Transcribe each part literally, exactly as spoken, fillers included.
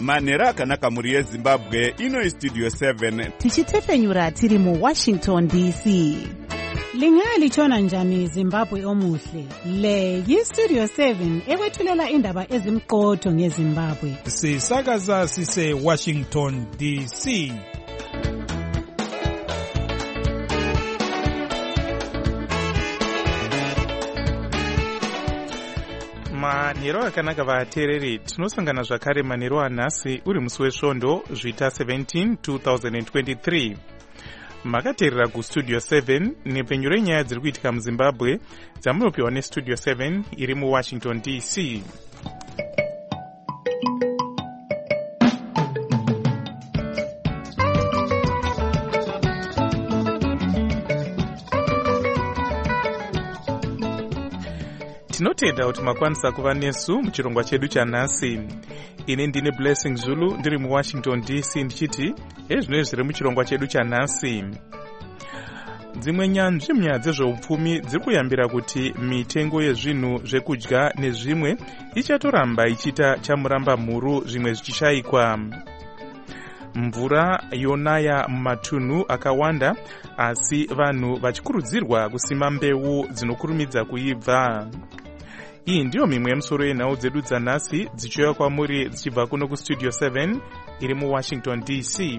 manhero akanaka mhuri yezimbabwe. Ino istudio seven tichitefenyura tiri muwashington D C. Lingalitshona njani Zimbabwe omuhle? Le yistudio seven ekwethulela indaba ezimqotho ngeZimbabwe. Sisakaza sise Washington D C. Manhero akanaka vateereri, tinosangana zvakare manhero anhasi uri musi wesvondo zvita seventeen two thousand twenty-three. Makateerera kustudio seven nepenyu renyaya dziri kuitika muZimbabwe dzamunopiwa nestudio seven iri muWashington D C. Tinotenda kuti makwanisa kuva nesu muchirongwa chedu chanhasi. Ine ndine Blessing Zulu ndiri muWashington D C ndichiti ezvino zviri muchirongwa chedu chanhasi. Dzimwe nyanzvi munyaya dzezveupfumi dziri kuyambira kuti mitengo yezvinhu zvekudya nezvimwe ichatoramba ichita chamuramba mhuru zvimwe zvichishayikwa. Mvura yonaya mumatunhu akawanda asi vanhu vachikurudzirwa kusima mbeu dzinokurumidza kuibva. Iyi ndiyo mimwe yemusoro yenhau dzedu dzanhasi dzichiuya kwamuri dzichibva kuno kustudio seven iri muWashington D C.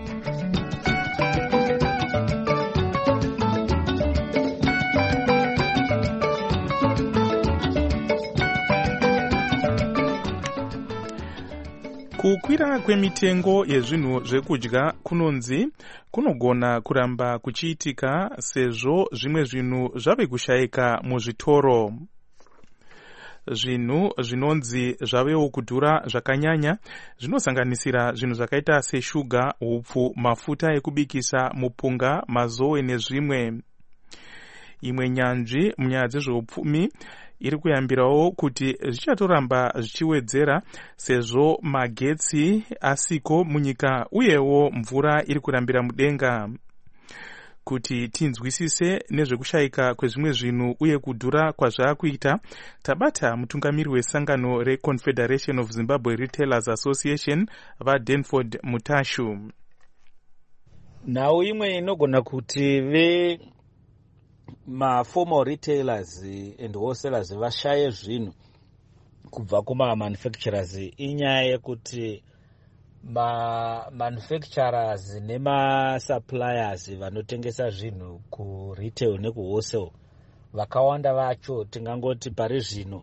Kukwira kwemitengo yezvinhu zvekudya kunonzi kunogona kuramba kuchiitika sezvo zvimwe zvinhu zvave kushayika muzvitoro. Zvinhu zvinonzi zvavewo kudhura zvakanyanya zvinosanganisira zvinhu zvakaita seshuga, hupfu, mafuta ekubikisa, mupunga, mazowe nezvimwe. Imwe nyanzvi munyaya dzezveupfumi iri kuyambirawo kuti zvichatoramba zvichiwedzera sezvo magetsi asiko munyika uyewo mvura iri kurambira mudenga. Kuti tinzwisise nezvekushayika kwezvimwe zvinhu uye kudhura kwazvakuita, tabata mutungamiri wesangano reConfederation of Zimbabwe Retailers Association vaDenford Mutashu. Nhau imwe inogona kuti ve ma-formal retailers and wholesalers vashaye zvinhu kubva kuma-manufacturers inyaya yekuti ma-manufacturers nema-suppliers vanotengesa zvinhu ku-retail neku-wholesale vakawanda vacho tingangoti pari zvino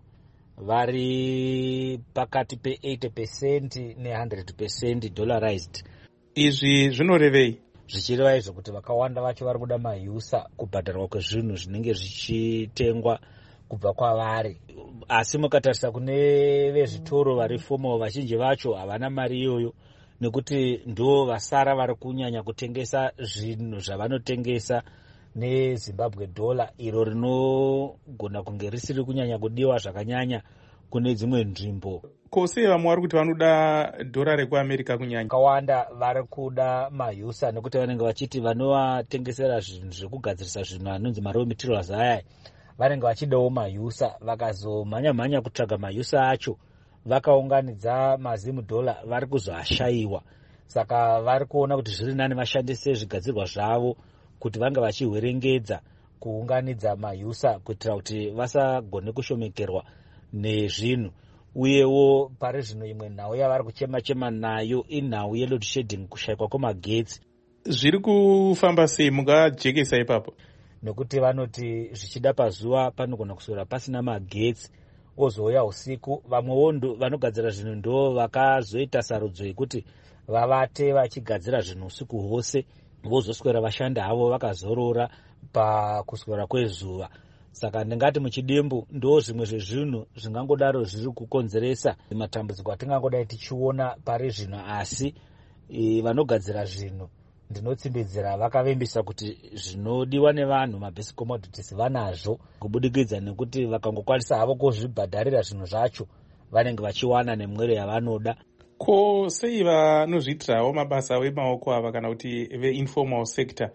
vari pakati pe-eighty percent ne-one hundred percent dollarized. Izvi zvinorevei? Zvichireva izvo kuti vakawanda vacho vari kuda mahyusa kubhadharwa kwezvinhu zvinenge zvichitengwa kubva kwavari. Asi mukatarisa kune vezvitoro vari formal vazhinji vacho havana mari iyoyo nekuti ndo vasara vari kunyanya kutengesa zvinhu zvavanotengesa neZimbabwe dollar iro rinogona kunge risiri kunyanya kudiwa zvakanyanya kune dzimwe nzvimbo. Kose vamwe vari kuti vanoda dhora rekuAmerica kunyanya. Kawanda vari kuda mahyusa nekuti vanenge vachiti vanovatengesera zvinhu zvekugadzirisa zvinhu anonzi ma raw materials aya vanenge vachidawo mahyusa. Vakazomhanya mhanya kutsvaga mahyusa acho vakaunganidza mazimu dollar vari kuzoashayiwa. Saka vari kuona kuti zviri nani vashandise zvigadzirwa zvavo kuti vange vachihwerengedza kuunganidza mahyusa kuitira kuti vasagone kushomekerwa nezvinhu. Uyewo pari zvino imwe nhau yavari kuchema chema nayo inhau yeload shedding, kushayikwa kwemagetsi. Zviri kufamba sei mungajekesa ipapo? Nekuti vanoti zvichida pazuva panogona kuswera pasina magetsi ozouya usiku. Vamwewo vanogadzira zvinhu ndo vakazoita sarudzo yekuti vavate vachigadzira zvinhu usiku hwose vozoswera vashanda havo vakazorora pakuswera kwezuva. Saka ndingati muchidimbu ndo zvimwe zvezvinhu zvingangodaro zviri kukonzeresa matambudziko atingangodai tichiona pari zvino. Asi e, vanogadzira zvinhu ndinotsimbidzira vakavimbisa kuti zvinodiwa nevanhu mabasic commodities vanazvo kubudikidza nekuti vakangokwanisa havo kuzvibhadharira zvinhu zvacho vanenge vachiwana nemwero yavanoda. Ko sei vanozviitirawo mabasa emaoko ava kana kuti ve-informal sector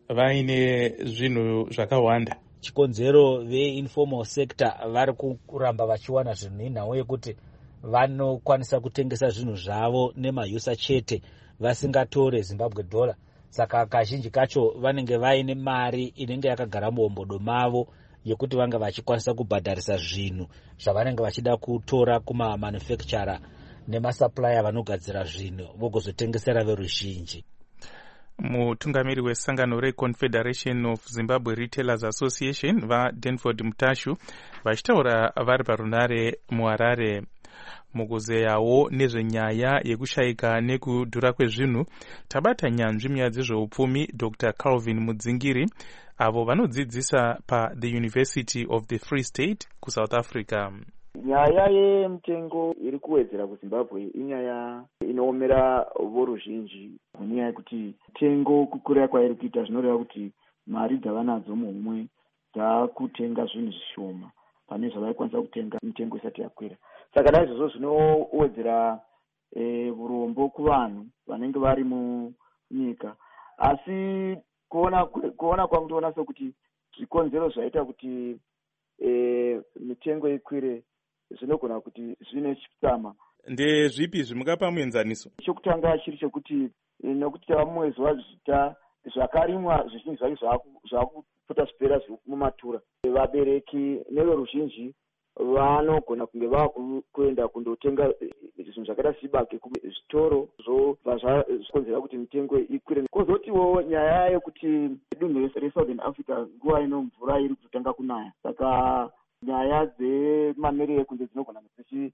vaine zvinhu zvakawanda? Chikonzero ve-informal sector vari kuramba vachiwana zvinhu inhau yekuti vanokwanisa kutengesa zvinhu zvavo nemausa chete vasingatore Zimbabwe dollar. Saka kazhinji kacho vanenge vaine mari inenge yakagara muhombodo mavo yekuti vanga vachikwanisa kubhadharisa zvinhu zvavanenge vachida kutora kuma manufacturer nemasupplier vanogadzira zvinhu vogozotengesera veruzhinji. Mutungamiri wesangano reConfederation of Zimbabwe Retailers Association vaDenford Mutashu vachitaura vari parunare muHarare. Mukuzeyawo nezvenyaya yekushayika nekudhura kwezvinhu, tabata nyanzvi munyaya dzezveupfumi Doctor Calvin Mudzingiri avo vanodzidzisa paThe University of the Free State kuSouth Africa. Nyaya yemitengo iri kuwedzera kuZimbabwe inyaya inoomera voruzhinji, munyaya yekuti tengo kukurira kwairi kuita zvinoreva kuti mari dzavanadzo mumwe dzakutenga zvinhu zvishoma pane zvavaikwanisa kutenga mitengo isati yakwira. Saka naizvozvo zvinowedzera urombo kuvanhu vanenge vari munyika. Asi kuona kuona kwangu toona sokuti zvikonzero zvaita kuti mitengo ikwire zvinogona kuti zvine chitsama. Ndezvipi zvimungapa muenzaniso? Chokutanga chiri chokuti nokuti tava mumwezi wazvita zvakarimwa zvizhinji zvacho zvakupota zvipera mumatura. Vabereki neveruzhinji vanogona kunge vakuenda kundotenga zvinhu zvakaita sechibage kuzvitoro zvobva zvakonzera kuti mitengo ikwire. Kwozotiwo nyaya yekuti dunhu reSouthern Africa nguva ino mvura iri kutanga kunaya, saka nyaya dzemamerere ekunze dzinogona kuti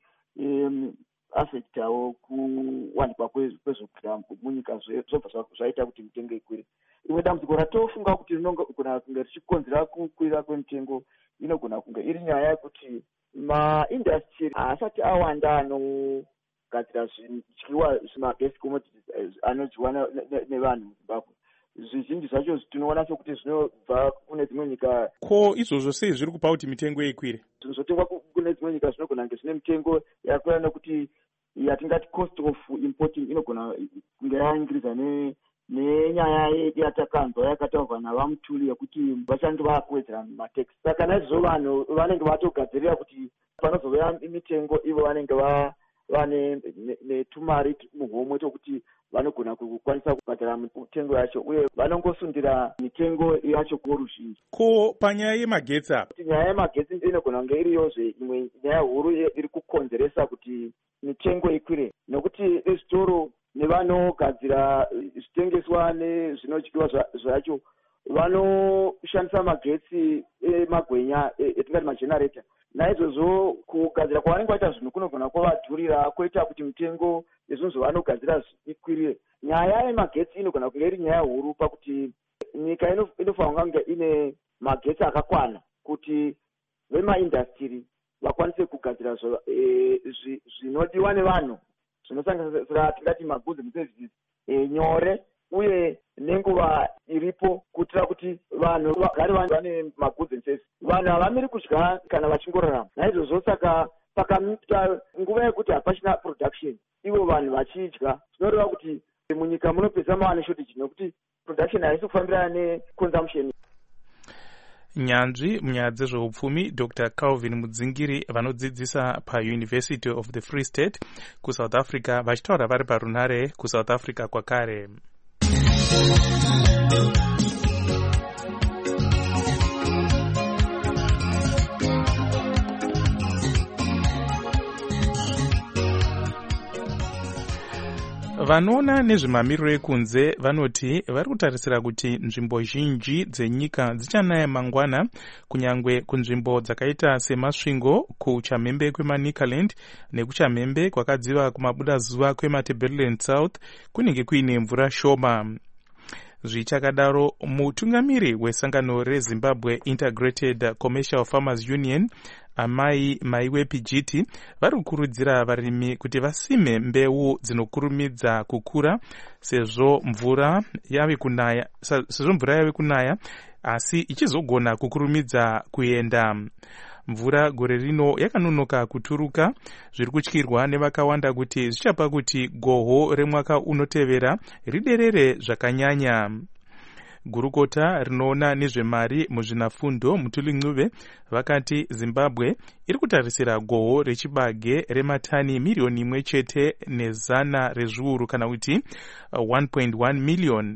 affectawo kuwanikwa kwezvokudya munyika zvobva zvaita kuti mitengo ikwire. Imwe dambudziko ratofunga kuti rinogona kunge richikonzera kukwira kwemitengo inogona kunge iri nyaya yekuti maindastry asati awanda anogadzira zvidyiwa zvimabasic commodities anodyiwa nevanhu muZimbabwe. Zvizhinji zvacho tinoona sokuti zvinobva kune dzimwe nyika. Ko izvozvo sei zviri kupa kuti mitengo ikwire? Zvinhu zvotengwa kune dzimwe nyika zvinogona kunge zvine mitengo yakwira nekuti yatingati cost of importing inogona kunge yaingiriza nenyaya yatakanzwa yakataurwa navamutuli yekuti vachange vakuwedzera matax. Saka naizvozvo vanhu vanenge vatogadzirira kuti panozouya mitengo ivo vanenge vane netumari muhomwe tokuti vanogona kukwanisa kubhadhara mitengo yacho uye vanongosundira mitengo yacho kuvoruzhinji. Ko panyaya yemagetsi apa? Nyaya yemagetsi inogona kunge iriyozve imwe nyaya huru iri kukonzeresa kuti mitengo ikwire, nokuti vezvitoro nevanogadzira zvitengeswa nezvinodyiwa zvacho vanoshandisa magetsi emagwenya etingati magenerator. Naizvozvo kugadzira kwavanenge vaita zvinhu kunogona kuvadhurira kwoita kuti mitengo yezvinhu zvavanogadzira ikwirire. Nyaya yemagetsi inogona kunge iri nyaya huru pakuti nyika inofanira kunge ine magetsi akakwana kuti vemaindastry vakwanise kugadzira zvinodiwa nevanhu zvinosanganisira tingati magoods and services nyore uye nenguva iripo kuitira kuti vanhu vagare vane magoods and services. Vanhu havamiri kudya kana vachingorarama. Naizvozvo saka pakaita nguva yekuti hapachina production ivo vanhu vachidya zvinoreva kuti munyika munopedza mavane shortage nokuti production haisi kufambirana neconsumption. Nyanzvi munyaya dzezveupfumi Doctor Calvin Mudzingiri vanodzidzisa paUniversity of the Free State kuSouth Africa vachitaura vari parunare kuSouth Africa kwakare. Vanoona nezvemamiriro ekunze vanoti vari kutarisira kuti nzvimbo zhinji dzenyika dzichanaya mangwana, kunyangwe kunzvimbo dzakaita semasvingo, kuchamhembe kwemaNicaland nekuchamhembe kwakadziva kumabuda zuva kwemaTebeleland South kunenge kuine mvura shoma. Zvichakadaro, mutungamiri wesangano reZimbabwe Integrated Commercial Farmers Union amai maiwe Pijiti vari kukurudzira varimi kuti vasime mbeu dzinokurumidza kukura sezvo mvura yave kunaya sezvo mvura yave kunaya asi ichizogona kukurumidza kuenda. Mvura gore rino yakanonoka kuturuka, zviri kutyirwa nevakawanda kuti zvichapa kuti goho remwaka unotevera riderere zvakanyanya. gurukota rinoona nezvemari muzvinafundo Mutuli Ncube vakati Zimbabwe iri kutarisira gohwo rechibage rematani miriyoni imwe chete nezana rezviuru kana kuti one point one million.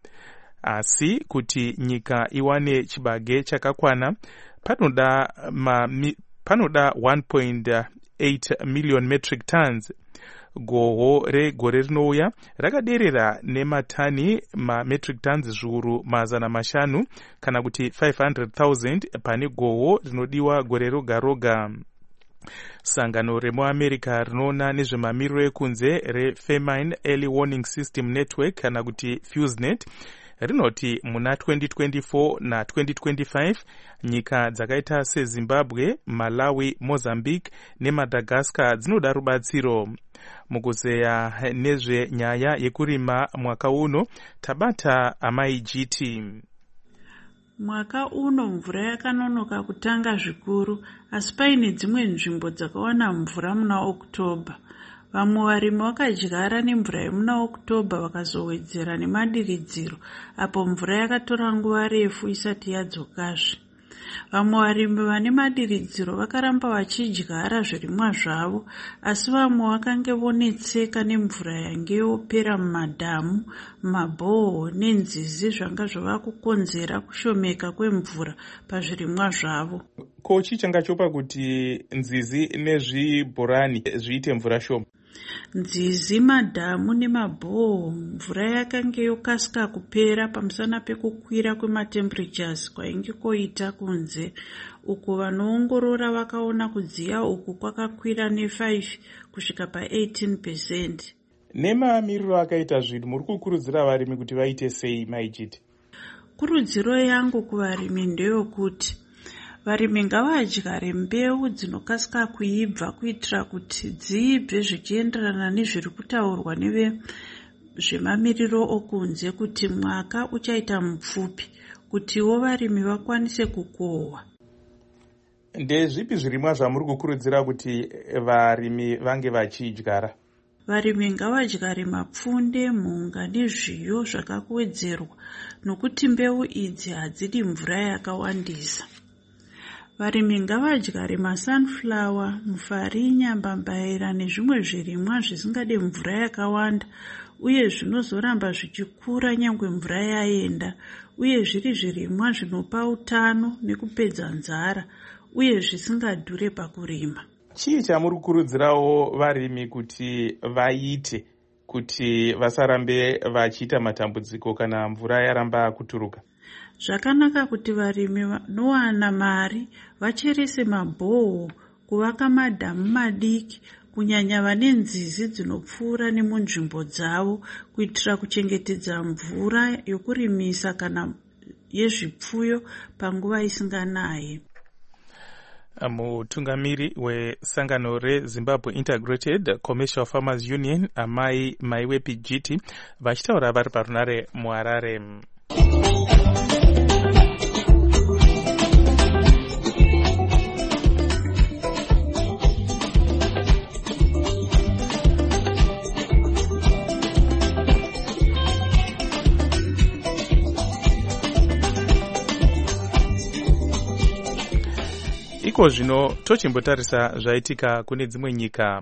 Asi kuti nyika iwane chibage chakakwana panoda ma, panoda one point eight million metric tons. Gohwo regore rinouya rakaderera nematani mametric tons zviuru mazana mashanu kana kuti five hundred thousand pane gohwo rinodiwa gore roga roga. Sangano remuAmerica rinoona nezvemamiriro ekunze reFamine Early Warning System Network kana kuti FuseNet rinoti muna twenty twenty-four na twenty twenty-five nyika dzakaita seZimbabwe, Malawi, Mozambique neMadagascar dzinoda rubatsiro. Mukuzeya nezvenyaya yekurima mwaka uno tabata Amai G T. Mwaka uno mvura yakanonoka kutanga zvikuru, asi paine dzimwe nzvimbo dzakawana mvura muna Oktoba. Vamwe varimi vakadyara nemvura yemuna Oktoba vakazowedzera nemadiridziro apo mvura yakatora nguva refu isati yadzokazve. Vamwe varimi vane madiridziro vakaramba vachidyara zvirimwa zvavo, asi vamwe vakange vonetseka nemvura yange yopera mumadhamu, mabhoho nenzizi zvanga zvava kukonzera kushomeka kwemvura pazvirimwa zvavo. Ko chii changa chopa kuti nzizi nezvibhorani zviite mvura shoma? Nzizi, madhamu nemabhoho mvura yakange yokasika kupera pamusana pekukwira kwematemperatures kwainge koita kunze, uko vanoongorora vakaona kudziya uku kwakakwira ne five kusvika pa eighteen percent. Nemamiriro akaita zvinhu muri kukurudzira varimi kuti vaite sei maijiti? Kurudziro yangu kuvarimi ndeyokuti varimi ngavadyare mbeu dzinokasika kuibva kuitira kuti dziibve zvichienderana nezviri kutaurwa nevezvemamiriro okunze kuti mwaka uchaita mupfupi, kutiwo varimi vakwanise kukohwa. Ndezvipi zvirimwa zvamuri kukurudzira kuti varimi vange vachidyara? Varimi ngavadyare mapfunde, mhunga nezviyo zvakakwedzerwa nokuti mbeu idzi hadzidi mvura yakawandisa. Varimi ngavadyare masunflower, mufarinya, mbambaira nezvimwe zvirimwa zvisingade mvura yakawanda uye zvinozoramba zvichikura nyangwe mvura yaenda, uye zviri zvirimwa zvinopa utano nekupedza nzara uye zvisingadhure pakurima. Chii chamuri kukurudzirawo varimi kuti vaite kuti vasarambe vachiita matambudziko kana mvura yaramba kuturuka? Zvakanaka kuti varimi vanowana mari vacherese mabhoho, kuvaka madhamu madiki, kunyanya vane nzizi dzinopfuura nemunzvimbo dzavo kuitira kuchengetedza mvura yokurimisa kana yezvipfuyo panguva isinganayi. Mutungamiri wesangano reZimbabwe Integrated Commercial Farmers Union Amai Maiwepi G T vachitaura vari parunare muHarare. Iko zvino tochimbotarisa zvaitika kune dzimwe nyika.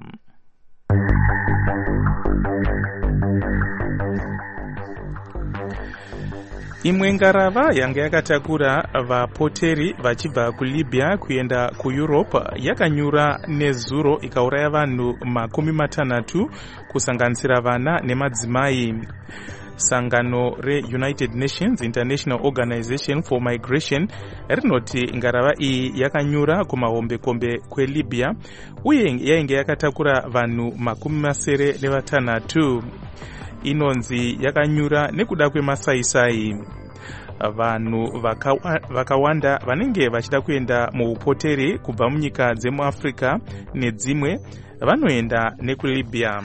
Imwe ngarava yanga yakatakura vapoteri vachibva kuLibya kuenda kuEurope yakanyura nezuro ikauraya vanhu makumi matanhatu kusanganisira vana nemadzimai. Sangano re-United Nations International Organization for Migration rinoti ngarava iyi yakanyura kumahombekombe kweLibya uye yainge yakatakura vanhu makumi masere nevatanhatu. Inonzi yakanyura nekuda kwemasaisai. Vanhu vakawanda vanenge vachida kuenda muupoteri kubva munyika dzemuAfrica nedzimwe vanoenda nekuLibya.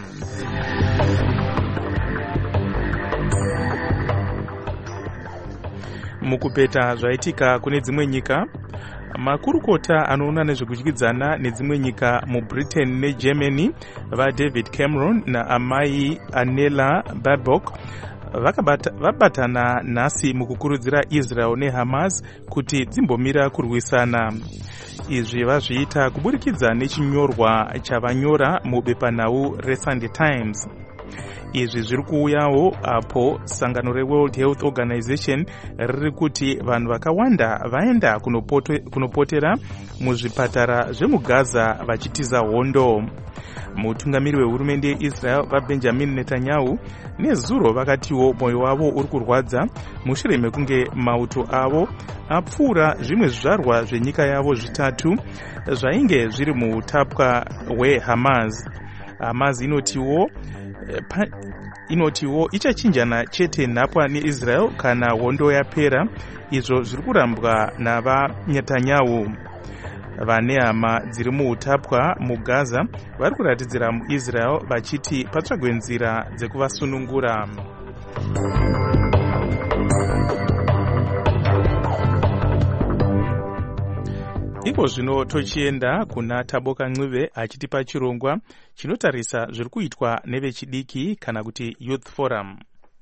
Mukupeta zvaitika kune dzimwe nyika, makurukota anoona nezvekudyidzana nedzimwe nyika muBritain neGermany vaDavid Cameron naamai Anela Baerbock vakabata, vabatana nhasi mukukurudzira Israel neHamas kuti dzimbomira kurwisana. Izvi vazviita kuburikidza nechinyorwa chavanyora mubepanhau reSunday Times. Izvi zviri kuuyawo apo sangano reWorld Health Organization riri kuti vanhu vakawanda vaenda kunopotera muzvipatara zvemugaza vachitiza hondo. Mutungamiri wehurumende yeIsrael vaBenjamin Netanyahu nezuro vakatiwo mwoyo wavo uri kurwadza mushure mekunge mauto avo apfuura zvimwe zvizvarwa zvenyika yavo zvitatu zvainge zviri muutapwa hweHamas. Hamas inotiwo pa, inotiwo ichachinjana chete nhapwa neIsrael kana hondo yapera, izvo zviri kurambwa navaNetanyahu. Vane hama dziri muutapwa mugaza vari kuratidzira muIsrael vachiti patsvagwe nzira dzekuvasunungura. Iko zvino tochienda kuna Taboka Ncube achitipa chirongwa chinotarisa zviri kuitwa nevechidiki kana kuti Youth Forum.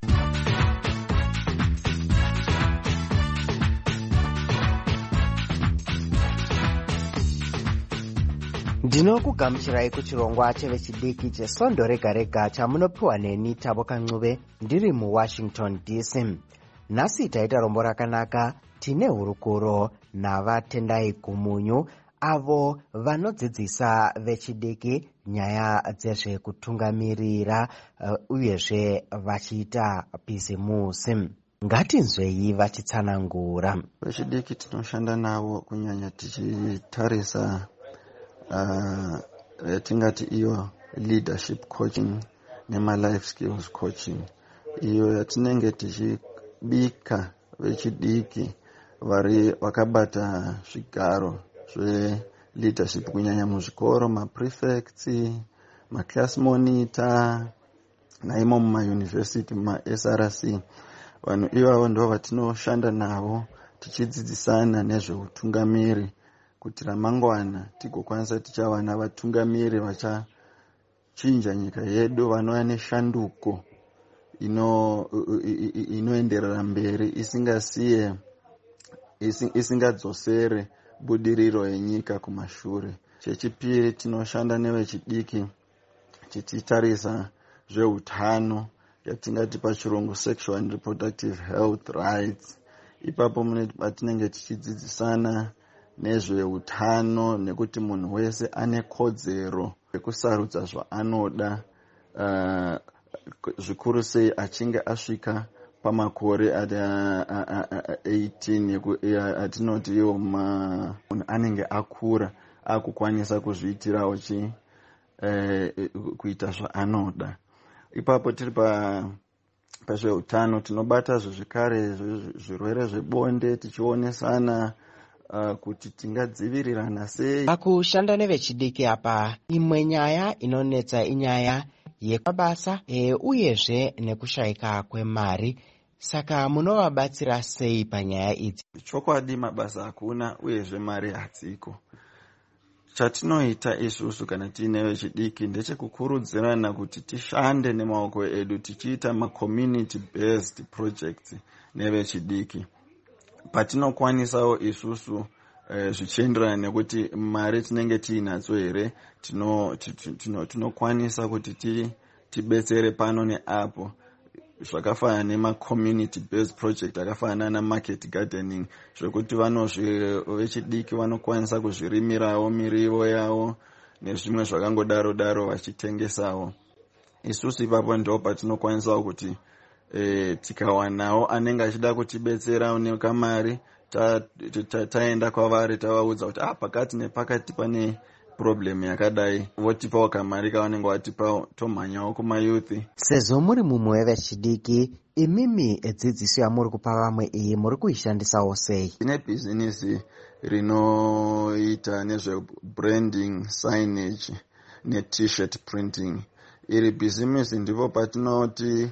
Ndinokugamuchirai kuchirongwa chevechidiki chesondo rega rega chamunopiwa neni Taboka Ncube ndiri muWashington D C. Nhasi taita rombo rakanaka, tine hurukuro navatendai Gumunyu avo vanodzidzisa vechidiki nyaya dzezvekutungamirira uh, uyezve vachiita bhizimusi. Ngatinzwei vachitsanangura. Vechidiki tinoshanda navo kunyanya tichitarisa uh, yatingati iyo leadership coaching nema life skills coaching, iyo yatinenge tichibika vechidiki vari vakabata zvigaro zve leadership kunyanya muzvikoro, maprefects, maclass monitor naimo mumayunivhesiti, maS R C. Vanhu ivavo ndo vatinoshanda navo tichidzidzisana nezveutungamiri kuti ramangwana tigokwanisa tichawana vatungamiri vachachinja nyika yedu, vanova neshanduko ino inoenderera mberi isingasiye isingadzosere budiriro yenyika kumashure. Chechipiri tinoshanda nevechidiki tichitarisa zveutano yatingati pachirungu sexual and reproductive health rights. Ipapo mune patinenge tichidzidzisana nezveutano nekuti munhu wese ane kodzero yekusarudza zvaanoda, uh, zvikuru sei achinge asvika pamakore eighteen atinoti iwo munhu anenge akura akukwanisa kuzviitirawo chi eh, kuita zvaanoda. Ipapo tiri pa pazveutano tinobata zvekare zvirwere zvebonde tichionesana uh, kuti tingadzivirirana sei. Pakushanda nevechidiki apa, imwe nyaya inonetsa inyaya yepabasa e, uyezve nekushayika kwemari. Saka munovabatsira sei panyaya idzi? Chokwadi mabasa hakuna uyezve mari hadziko. Chatinoita isusu kana tiine vechidiki ndechekukurudzirana kuti tishande nemaoko edu tichiita ma-community based projects nevechidiki. Patinokwanisawo isusu eh, zvichienderana nekuti mari tinenge tiinadzo here, tinokwanisa tino, tino kuti ti, tibetsere pano neapo. Zvakafanana nema-community based project akafanana na-market gardening, zvekuti vechidiki vanokwanisa kuzvirimirawo mirivo yavo nezvimwe zvakangodaro daro vachitengesawo. Isusu ipapo ndo patinokwanisawo kuti e, tikawanawo anenge achida kutibetsera nekamari taenda ta, ta kwavari tavaudza kuti ah, pakati nepakati pane problem yakadai, votipawo kamari kavanenge vatipawo tomhanyawo kumayuthi. Sezvo muri mumwe wevechidiki, imimi edzidziso yamuri kupa vamwe iyi muri kuishandisawo sei? Tine bhizinisi rinoita nezvebranding, signage ne-t-shirt printing. Iri bhizinisi ndipo patinoti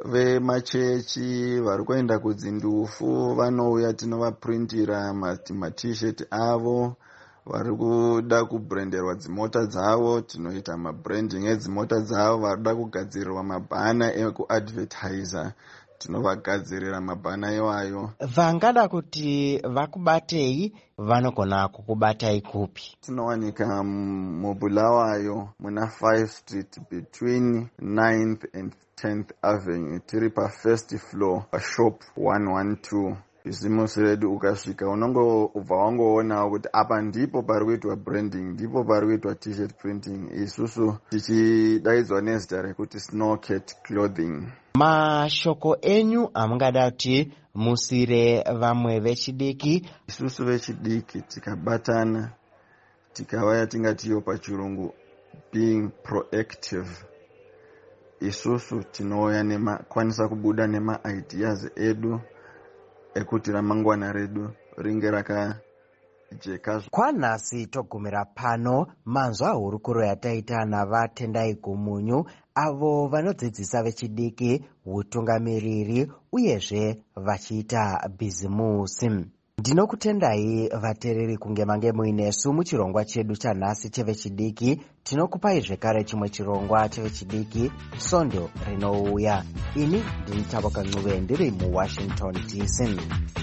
vemachechi vari kuenda kudzindufu vanouya tinovaprintira ma-t-shirt avo. Vari kuda kubrenderwa dzimota dzavo tinoita mabranding edzimota dzavo. Vari kuda kugadzirirwa mabhana ekuadvertiser tinovagadzirira mabhana iwayo. Vangada kuti vakubatei vanogona kukubatai kupi? Tinowanika mubulawayo muna five street between ninth and tenth avenue, tiri pa first floor shop one one two. Bizimusi redu ukasvika unongobva wangoona kuti apa ndipo pari kuitwa branding, ndipo pari kuitwa t-shirt printing. Isusu tichidaidzwa nezita rekuti Snowcat Clothing. Mashoko enyu amungada kuti musire vamwe vechidiki? Isusu vechidiki tikabatana tikavaya tingatiyo pachirungu being proactive. Isusu tinouya nemakwanisa kubuda nema ideas edu ekuti ramangwana redu ringe rakajeka. Kwanhasi togumira pano manzwa hurukuro yataita navatendai Gumunyu avo vanodzidzisa vechidiki utungamiriri uyezve vachiita bhizimusi. Ndinokutendai vateereri kunge mange muinesu muchirongwa chedu chanhasi chevechidiki. Tinokupai zvekare chimwe chirongwa chevechidiki Sondo rinouya. Ini ndini Tavoka Ncube ndiri muWashington D C.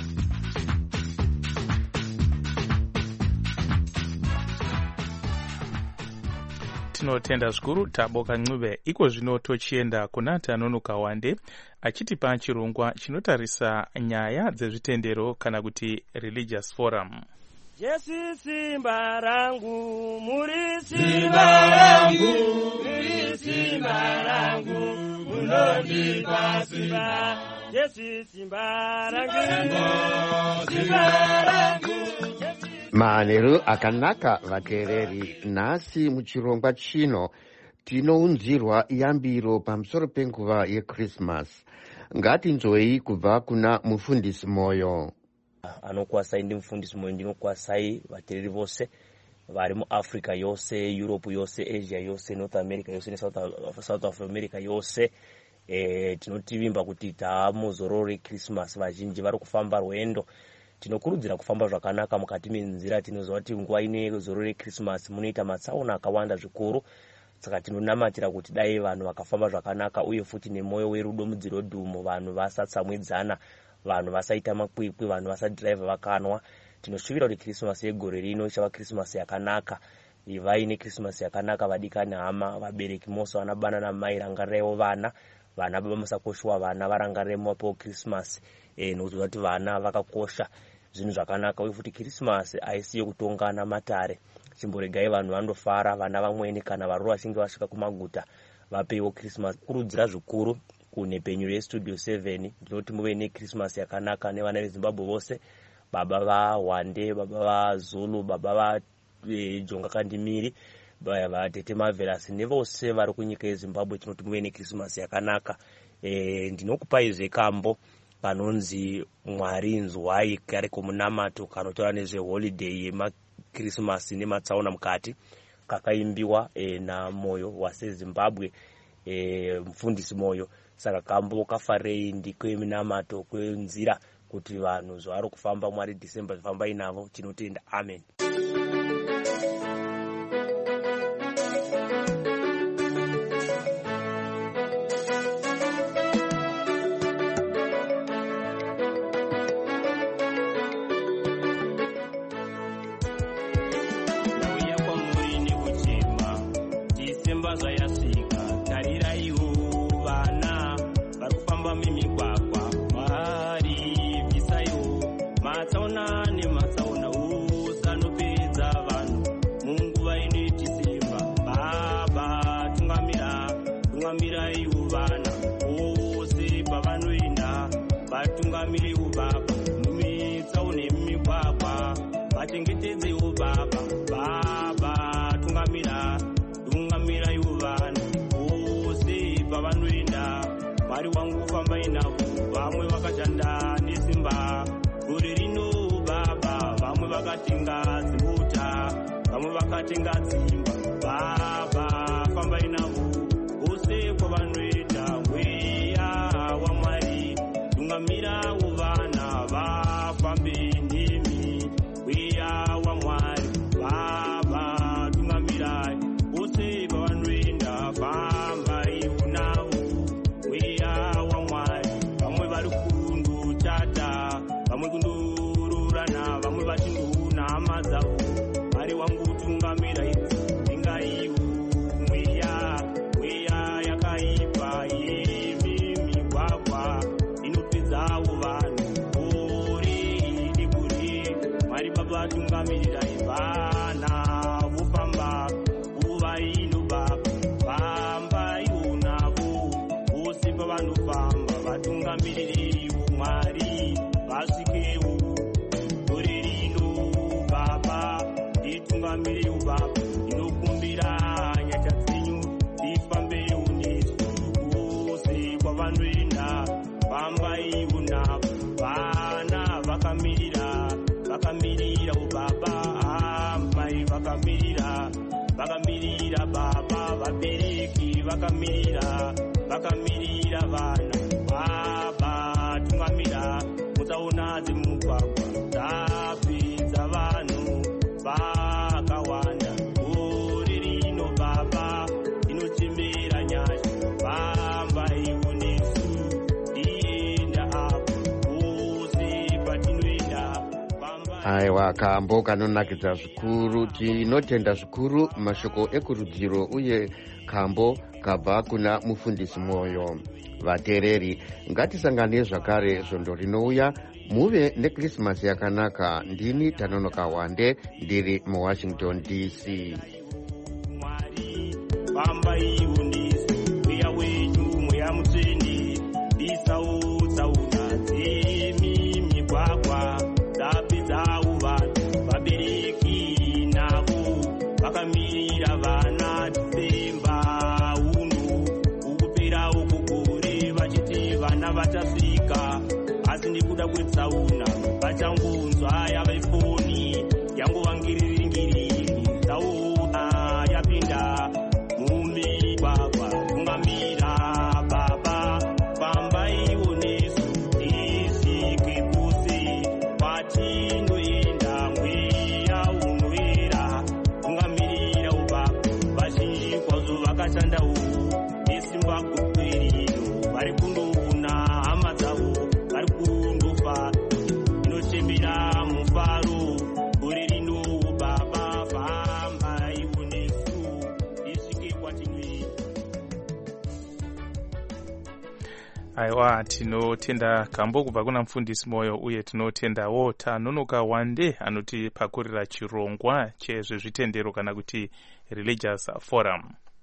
Tinotenda zvikuru Tavoka Ncube. Iko zvino tochienda kuna Tanonoka Wande achitipa chirongwa chinotarisa nyaya dzezvitendero kana kuti religious forum. Jesu simba rangu, muri simba rangu, muri simba rangu, munondipa simba. Jesu simba rangu, simba rangu. Manheru akanaka vateereri, nhasi muchirongwa chino tinounzirwa yambiro pamusoro penguva yeChristmas. Ngatinzwei kubva kuna mufundisi Moyo. Anokwasai ndi mufundisi Moyo. Ndinokwasai vateereri vose vari muAfrica yose, Europe yose, Asia yose, North America yose ne South, South of America yose. E, tinotivimba kuti tamuzorore Christmas. Vazhinji vari kufamba rwendo. Tinokurudzira kufamba zvakanaka mukati menzira. Tinoziva kuti nguva ine zorore Christmas munoita matsaona akawanda zvikuru. Saka tinonamatira kuti dai vanhu vakafamba zvakanaka uye futi nemoyo werudo mudzirodhumo, vanhu vasatsamwidzana, vanhu vasaita makwikwi, vanhu vasadhiraivha vakanwa. Tinosvivira kuti Christmas yegore rino ichava Christmas yakanaka. Ivai ne Christmas yakanaka vadikani hama, vabereki mose vanabana namai, rangaraiwo vana, vana baba musakoshwa vana, varangarire mapo Christmas. E, nokuziva kuti vana vakakosha, zvinhu zvakanaka. Uye futi Christmas haisi yekutongana matare. Chimboregai vanhu vandofara, vana vamweni kana varoro vachinge vasvika kumaguta vapewo Christmas. Kurudzira zvikuru kunhepenyu restudio seven ndinoti muve neChristmas yakanaka nevana veZimbabwe vose, baba vaWande, baba vaZulu, baba vaJonga Kandimiri, vatete Marvelous nevose vari kunyika yeZimbabwe. Tinoti muve neChristmas yakanaka. E, ndinokupai zvekambo kanonzi Mwari nzwai kare komunamato kanotaura nezveholiday yema Christmas nematsaona mukati, kakaimbiwa e, naMoyo waseZimbabwe, e, mufundisi Moyo. Saka kambo kafarei ndiko eminamato kwenzira kuti vanhu zvari kufamba Mwari December zvifamba inavo. Tinotenda. Amen. Vamwe vana vofamba nguva ino baba famba ivo navo vose pavanofamba vatungamiririwo mwari vasvikewo gore rino baba itungamiriwo baba inokumbira nyasha dzenyu dzifambewo nesu vose kwavanoenda famba ivo navo vana vakamirira vakamirira ubaba amai vakamirira vakamirira baba vabereki vakamirira vakamirira vana baba tungamira mutaona dzemugwagwa dzapedza vanhu vakawanda gore rino baba inochembera nyasha famba ivo nesu tienda apo vose patinoenda aiwa kambo kanonakidza zvikuru. Tinotenda zvikuru mashoko ekurudziro uye kambo kabva kuna mufundisi Moyo. Vateereri, ngatisangane zvakare zvondo rinouya. Muve nekrisimasi yakanaka. Ndini Tanonoka Wande ndiri muWashington D C. Famba ivo nesu mweya wenyu mweya mutsvene ndisautsauna dzemi migwagwa dzapedzawo vanhu vabereki navo vakamirira vana Dhisemba uno ukuperawo kugore vachiti vana vachasvika asi nekuda kwetsauna vachangonzwa yava ifoni yangovangiriringiriri tsauna yapinda mumigwagwa tungamira baba famba ivo nesu tisvike pose patinoenda mweya unoera tungamirira ubaba vazhinji kwazvo vakashandawo nesimba gurukwerino vari kundoona hama dzavo vari kundofa inochembera mufaro gore rino baba famba ivo nesu tisvike kwatinoenda. aiwa tinotenda kambo kubva kuna mufundisi Moyo uye tinotendawo Tanonoka Wande anotipakurira chirongwa chezvezvitendero kana kuti religious forum.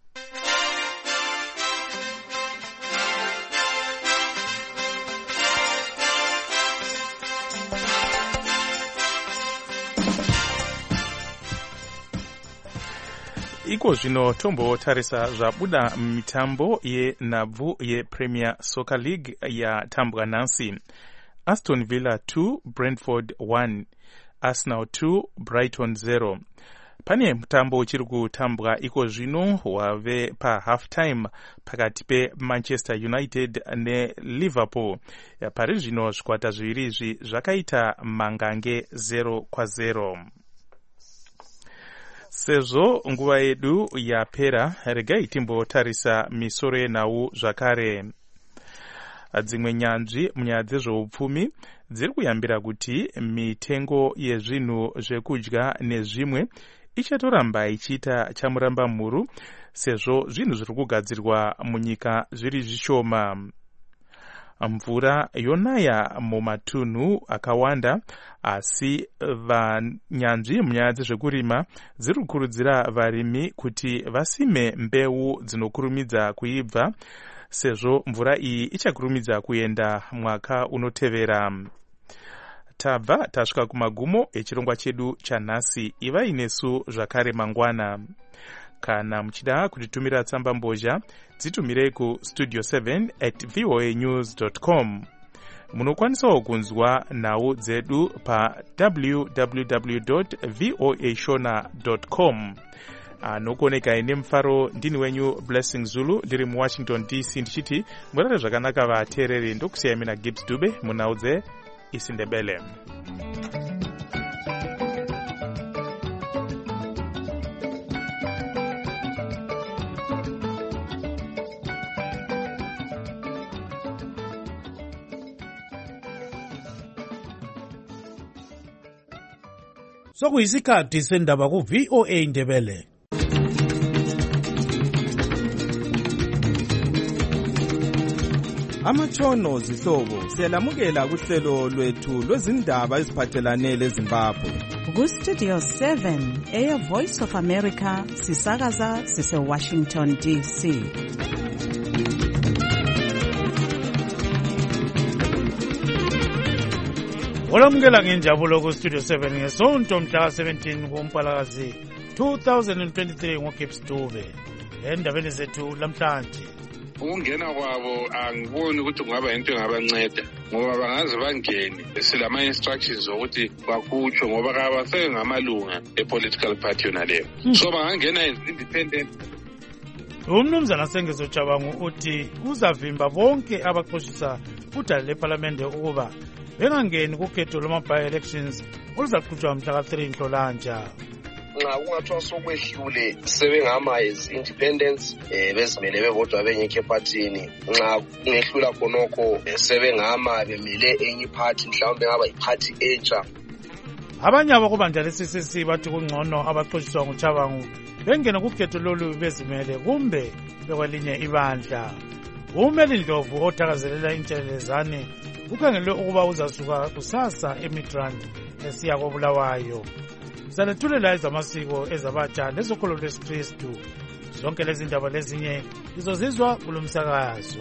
Iko zvino tombotarisa zvabuda mitambo yenhabvu yePremier Soccer League yatambwa nhasi. Aston Villa two, Brentford one, Arsenal two, Brighton zero. Pane mutambo uchiri kutambwa iko zvino wave pahalf time pakati peManchester United neLiverpool. Pari zvino zvikwata zviviri izvi zvakaita mangange zero kwa zero. Sezvo nguva yedu yapera, regai timbotarisa misoro yenhau zvakare. Dzimwe nyanzvi munyaya dzezveupfumi dziri kuyambira kuti mitengo yezvinhu zvekudya nezvimwe ichatoramba ichiita chamuramba mhuru sezvo zvinhu zviri kugadzirwa munyika zviri zvishoma. Mvura yonaya mumatunhu akawanda, asi vanyanzvi munyaya dzezvekurima dziri kukurudzira varimi kuti vasime mbeu dzinokurumidza kuibva sezvo mvura iyi ichakurumidza kuenda mwaka unotevera. Tabva tasvika kumagumo echirongwa chedu chanhasi. Ivai nesu zvakare mangwana. Kana muchida kutitumira tsamba mbozha, dzitumirei ku studio seven at voa news dot com. Munokwanisawo kunzwa nhau dzedu pa w w w dot voa shona dot com. Anokoneka ine mfaro ndini wenyu Blessing Zulu ndiri mu Washington D C ndichiti murare zvakanaka vateereri. Ndokusiyai mina Gibbs Dube munhau dzeIsindebele. Sokuyisikhathi sendaba ku V O A Ndebele. amatshono zihlobo siyalamukela kuhlelo lwethu lwezindaba eziphathelane leZimbabwe. Ku-Studio seven eye Voice of America sisakaza sise-Washington D C. olamukela ngenjabulo ku-Studio seven ngesonto mhla seventeen kuMpalakazi two thousand twenty-three ngoGibbs Dube. Endabeni zethu lamhlanje, ukungena kwabo angiboni ukuthi kungaba into engabanceda ngoba bangaze bangene silama instructions ukuthi bakhutshwe ngoba kabaseke ngamalunga e-political party yona leyo. So bangangena as independent. Umnumzana Sengezo Chabangu uthi uzavimba bonke abaxoshisa udala leParliament ukuba bengangeni kukhetho lwama-by-elections oluzaqhutshwa mhla ka three Nhlolanja. Nxa kungathiwa sokwehlule sebengama as independents eh bezimele bebodwa benyeke epartini, nxa kungehlula khonokho sebengama bemile enye party mhlawumbe ngaba iparty entsha. Abanye abakubandla le-C C C bathi kungcono abaxotshiswa nguChabangu bengene kukhetho lolu bezimele kumbe bekwelinye ibandla. Umeli Ndlovu othakazelela intshelelezane ukhangelwe ukuba uzasuka kusasa eMidrand esiya koBulawayo. Salethulela ezamasiko ezabatsha lezokholo lwesikristu. Zonke lezi ndaba lezinye lizozizwa kulo msakazo.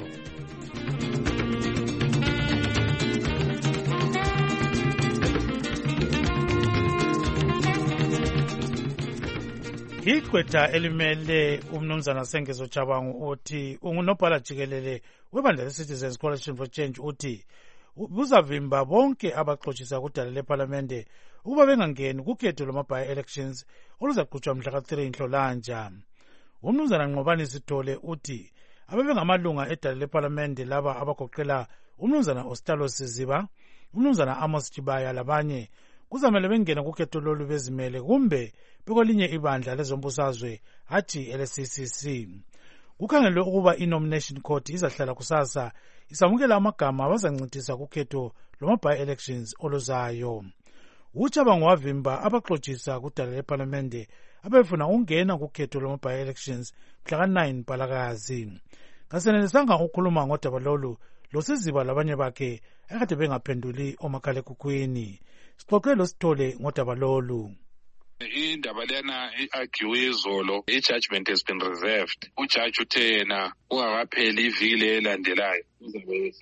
Igqwetha elimele umnumzana Sengezo Chabangu uthi ungunobhala jikelele webandla le-Citizens Coalition for Change uthi buzavimba bonke abaxoshisa kudala leParliament ukuba bengangeni kukhetho lwama-by-elections oluzaqhutshwa mhla ka three Nhlolanja. Umnumzana Nqobani Sithole uthi ababengamalunga edala leParliament laba abagoqela umnumzana Ostalo Siziba, umnumzana Amos Chibaya labanye kuzamele bengene kukhetho lolu bezimele kumbe bekwelinye ibandla lezombusazwe hathi ele-C C C. Kukhangelwe ukuba i-nomination court izahlala kusasa isamukela amagama abazancintisa kukhetho lwama-by-elections oluzayo. uChabangu wavimba abaxotsisa kudala leParliament abefuna ukungena kukhetho lwama-by-elections mhla ka nine Mpalakazi. Kasenelisanga ukukhuluma ngodaba lolu loSiziba labanye bakhe akade bengaphenduli omakhalekhukhwini. Sixoxe loSithole ngodaba lolu. Indaba lena i-argue izolo, i-judgment has been reserved. Ujaji uthe yena ungakapheli iviki elandelayo uzabe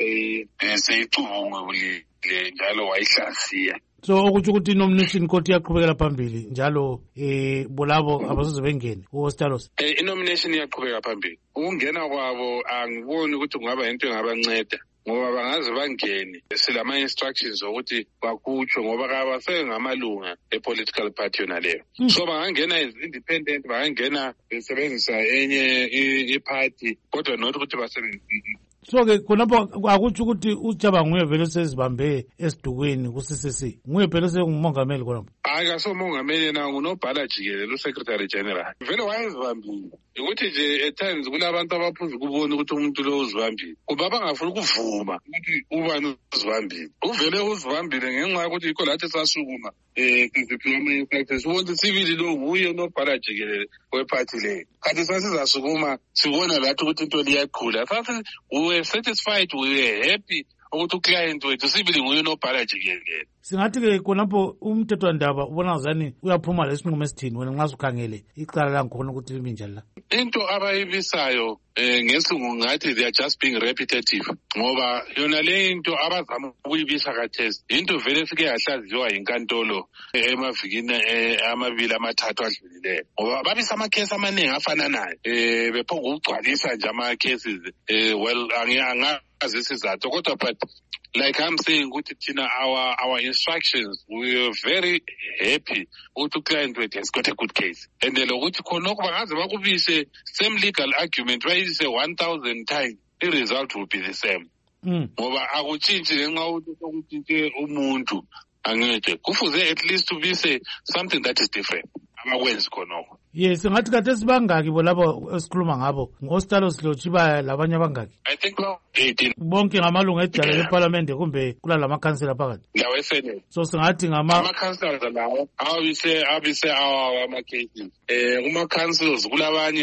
seyicubungule njalo wayihlasiya. So okuthi ukuthi i-nomination court iyaqhubekela phambili njalo eh bolabo abasoze bengene uHostalos. Eh i-nomination iyaqhubeka phambili. Ukungena kwabo angiboni ukuthi kungaba into engabanceda ngoba bangaze bangene silama instructions ukuthi bakhutshwe ngoba kabaseke ngamalunga e-political party yona leyo. So bangangena as independent, bangangena besebenzisa enye i-party kodwa not ukuthi basebenzise. So ke khonapho akuthi ukuthi uChabangu nguye vele sezibambe esidukweni ku-C C C, nguye phela sengumongameli khonapho. Hayi kasomongameli yena ngunobhala jikelele uSecretary General. Vele wayezibambile ukuthi nje at times kulabantu abaphuza ukubona ukuthi umuntu lo uzibambile kuba bangafuni ukuvuma ukuthi ubani uzibambile. Uvele uzibambile ngenxa yokuthi yikho lathi sasukuma eh siziphuma practice wonke civil lo nguye unobhala jikelele weparty le. Kanti sasizasukuma sibona lathi ukuthi into liyaqhula. Sathi we satisfied, we were happy ukuthi uclient wethu sibili nguye unobhala jikelele. Singathi ke khonapho umthethwandaba ubona zani uyaphuma lesinqumo esithini wena nxa ukhangele icala langikhona ukuthi limi njalo la. Into abayibisayo eh ngesilungu ngathi they are just being repetitive ngoba yona le into abazama ukuyibisa kathesi into vele sike yahlaziwa inkantolo emavikini amabili amathathu adlulileyo ngoba babisa amakhesi amaningi afananayo eh bephoqa ukugcwalisa nje ama cases eh well angazi isizathu kodwa but like I'm saying ukuthi thina our our instructions, we are very happy ukuthi client wethu has got a good case and lokuthi khonokho bangaze bakubise same legal argument bayise one thousand times the result will be the same ngoba akutshintshi ngenxa ukuthi umuntu angeke kufuze at least ubise something that is different abakwenzi khonokho. Yes, ngathi kade sibangaki bo labo esikhuluma ngabo ngostalo Silochibaya labanye abangaki? I think now eighteen. Bonke ngamalungu edala leParliament kumbe kula lama councilor phakathi. Lawe Senate. So singathi ngama ama councilors lawo awise abise awa ama cases. Eh kuma councils kulabanye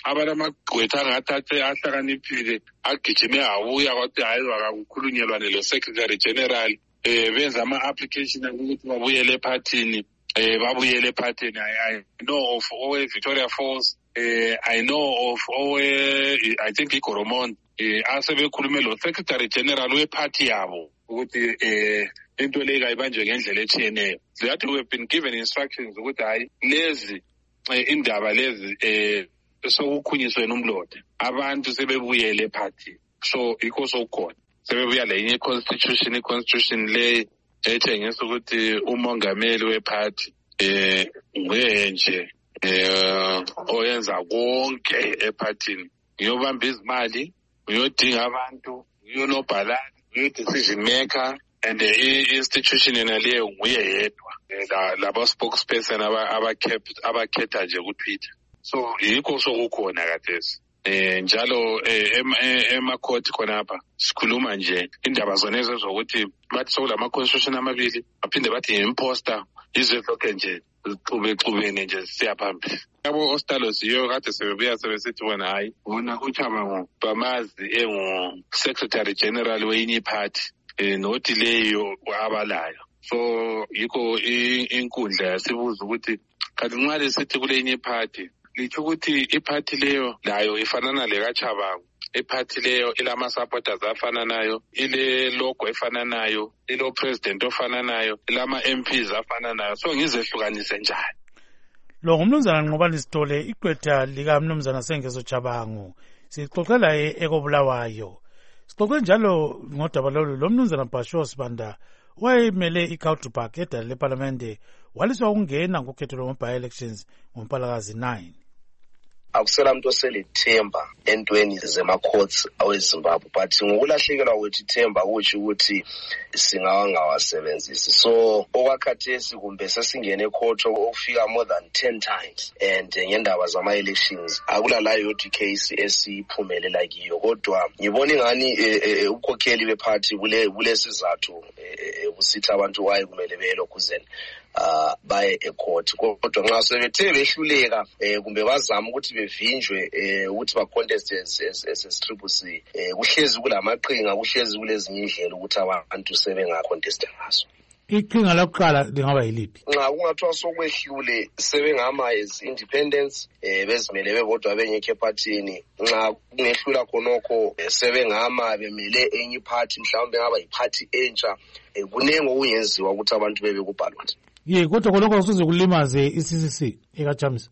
abanamagqwetha angathathe ahlakaniphile agijime abuya kwathi hayi wakakukhulunyelwane lo secretary general eh benza ama-application ukuthi babuyele ephathini eh babuyele ephathini. I know of owe Victoria Falls, eh I know of owe I think iGoromont, eh asebekhulume lo secretary general wephathi yabo ukuthi eh into le kayibanjwe ngendlela etshiyeneyo. That we have been given instructions ukuthi hayi lezi indaba lezi eh sokukhunyiswe nomlodi abantu sebebuyele ephathi. So ikho sokukhona sebebuya lenye constitution i-constitution le ethengisa ukuthi umongameli wephathi eh nguye nje eh oyenza konke ephathini, uyobamba izimali, uyodinga abantu, uyonobhalani, uyo-decision maker, and the institution yenaleyo nguye yedwa laba spokesperson abakhetha nje ku-Twitter. So yikho sokukhona kathesi. Eh njalo emakhoti khonapha sikhuluma nje indaba zona ezokuthi bathi sokulama constitution amabili baphinde bathi imposter izwe zonke nje xube xubene nje siyaphambili. Yabo Ostalos iyo kade sebebuya sebesithi bona hayi bona uChabangu bamazi engu secretary general weyinye party eh nothi leyo abalayo. So yikho inkundla yasibuza ukuthi kanti nxa lesithi kulenye party litho ukuthi iphathi leyo layo ifanana lekaChabangu, iphathi leyo ilama supporters afana nayo, ile logo efana nayo, ilo president ofana nayo, ilama M Ps afana nayo. So ngizehlukanise njani? Lo ngumnumzana Nqobani Sithole, igqwetha lika mnumzana Sengezo Chabangu. Sixoxela ekobulawayo. Sixoxe njalo ngodaba lolu lo mnumzana Bhasho Sibanda wayemele iCountrypark edala leParlamente waliswa ukungena ngokhetho lwama-by-elections ngoMpalakazi nine. Akusela muntu oselithemba entweni zema-courts aweZimbabwe, but ngokulahlekelwa kwethu ithemba kutsho ukuthi singawangawasebenzisi. So okwakhathesi kumbe sesingene ecourt okufika more than ten times, and ngendaba zama-elections akulalayo yodwa icase esiphumelela kiyo. Kodwa ngibona ingani ukhokheli bephathi kule sizathu kusithi abantu waye kumele belokhuzeni uh baye ecourt. Kodwa nxa sebethe behluleka kumbe bazama ukuthi bevinjwe ukuthi ba contest as triple C, kuhlezi kulamaqhinga, kuhlezi kulezinye indlela ukuthi abantu sebenga contest ngaso. Iqhinga lokuqala lingaba yiliphi? Nxa kungathiwa sokwehlule sebengama as independence bezimele bebodwa bengekho ephathini, nxa kungehlula khonokho sebengama bemele enye iphathi, mhlawumbe ngaba yiphathi entsha, kunengo kungenziwa ukuthi abantu bebe kubhalwa. Ye kodwa khonokho kusuze kulimaze i-C C C ekaJamisa.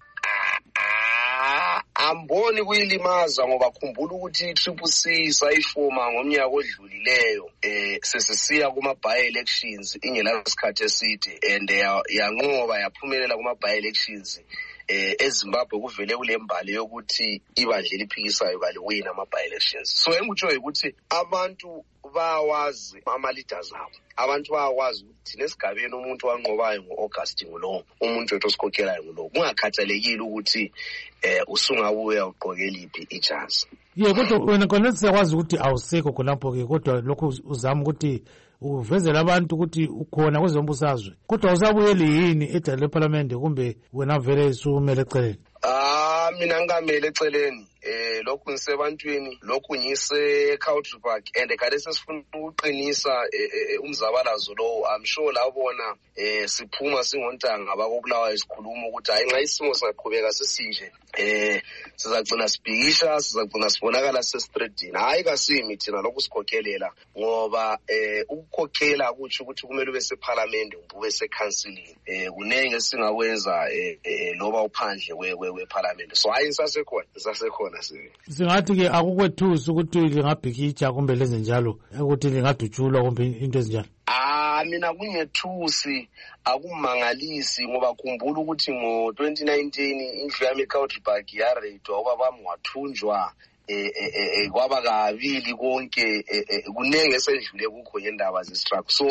Amboni kuyilimaza ngoba khumbula ukuthi i-Triple C sayifoma ngomnyaka odlulileyo eh sesisiya kuma by elections ingela isikhathi eside, and yanqoba yaphumelela kuma by elections eh eZimbabwe. Kuvele kulembali yokuthi ibandla eliphikisayo baliwina ama by elections. So engikutsho ukuthi abantu bawazi ama leaders abo, abantu bayakwazi ukuthi nesigabeni umuntu wanqobayo ngo-August ngulo, umuntu otosikhokhelayo ngulo, kungakhathalekile ukuthi eh usungabuya ugqoke liphi ijazi. Ye kodwa wena khona siyakwazi ukuthi awusekho khonapho ke, kodwa lokho uzama ukuthi uvezela abantu ukuthi ukhona kwezombusazwe, kodwa usabuyeli yini edala leParlamente kumbe wena vele usumele eceleni? Ah mina ngamele eceleni. Eh lokhu ngisebantwini, lokhu ngise Countrypark, and kade sesifuna ukuqinisa umzabalazo lo. I'm sure labona eh siphuma singontanga abakobulawa isikhuluma ukuthi hayi nxa isimo singaqhubeka sesinje eh sizagcina sibhikisha, sizagcina sibonakala sesitreetini. Hayi kasimi thina lokhu sikhokhelela ngoba eh ukukhokhela kuthi ukuthi kumele ube seParliament ube seCouncilini, eh kunenge singakwenza eh loba uphandle kweParliament. So hayi sasekhona sasekhona. Singathi ke akukwethusi ukuthi lingabhikitsha kumbe lenze njalo ukuthi lingadutshulwa kumbe into ezinjalo? Ah mina kungethusi, akumangalisi ngoba khumbula ukuthi ngo twenty nineteen indlu yami eCountrypark yaredwa ngoba bami wathunjwa eh eh kwaba kabili konke kunenge sendlule kukho indaba zestruggle. So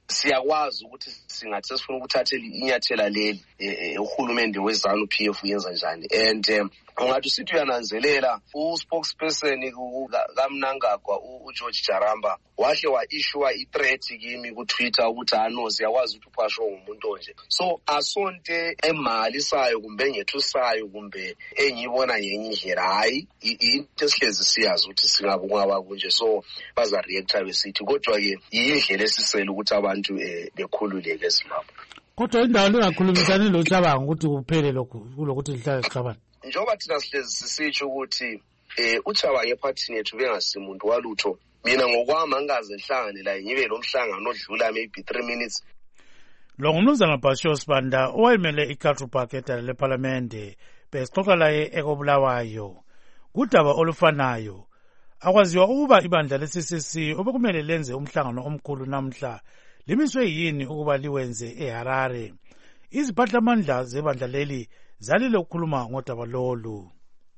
siyakwazi ukuthi singathi sesifuna ukuthathela inyathela leli uhulumende wezanu P F uyenza njani. And ungathi usithi uyananzelela uspokesperson kaMnangagwa uGeorge Jaramba wahle wa-issue i-threat kimi ku-Twitter ukuthi ano siyakwazi ukuthi uphashwe ngumuntu onje. So asonte emalisayo kumbe engethusayo kumbe engiyibona ngenye indlela hayi into esihlezi siyazi ukuthi singabungaba kunje, so baza reactor besithi kodwa-ke yindlela esisele ukuthi abantu bekhululeke eZimbabwe. Kodwa indawo lingakhulumisani loChabanga ukuthi kuphele lokhu kulokuthi lihlale sixabana. Njengoba thina sihlezi sisitsho ukuthi eh uChabanga ephathini yethu bengasimuntu walutho, mina ngokwami angaze ngihlangane la ngibe lo mhlangano odlula maybe three minutes. Lo ngumnumzana Basho Sibanda owayemele iCultural Park edala leParliamente besixoxa laye ekobulawayo kudaba olufanayo. Akwaziwa ukuba ibandla le-C C C obekumele lenze umhlangano omkhulu namhla limiswe yini ukuba liwenze eHarare. Iziphathamandla zebandla leli zalile ukukhuluma ngodaba lolu.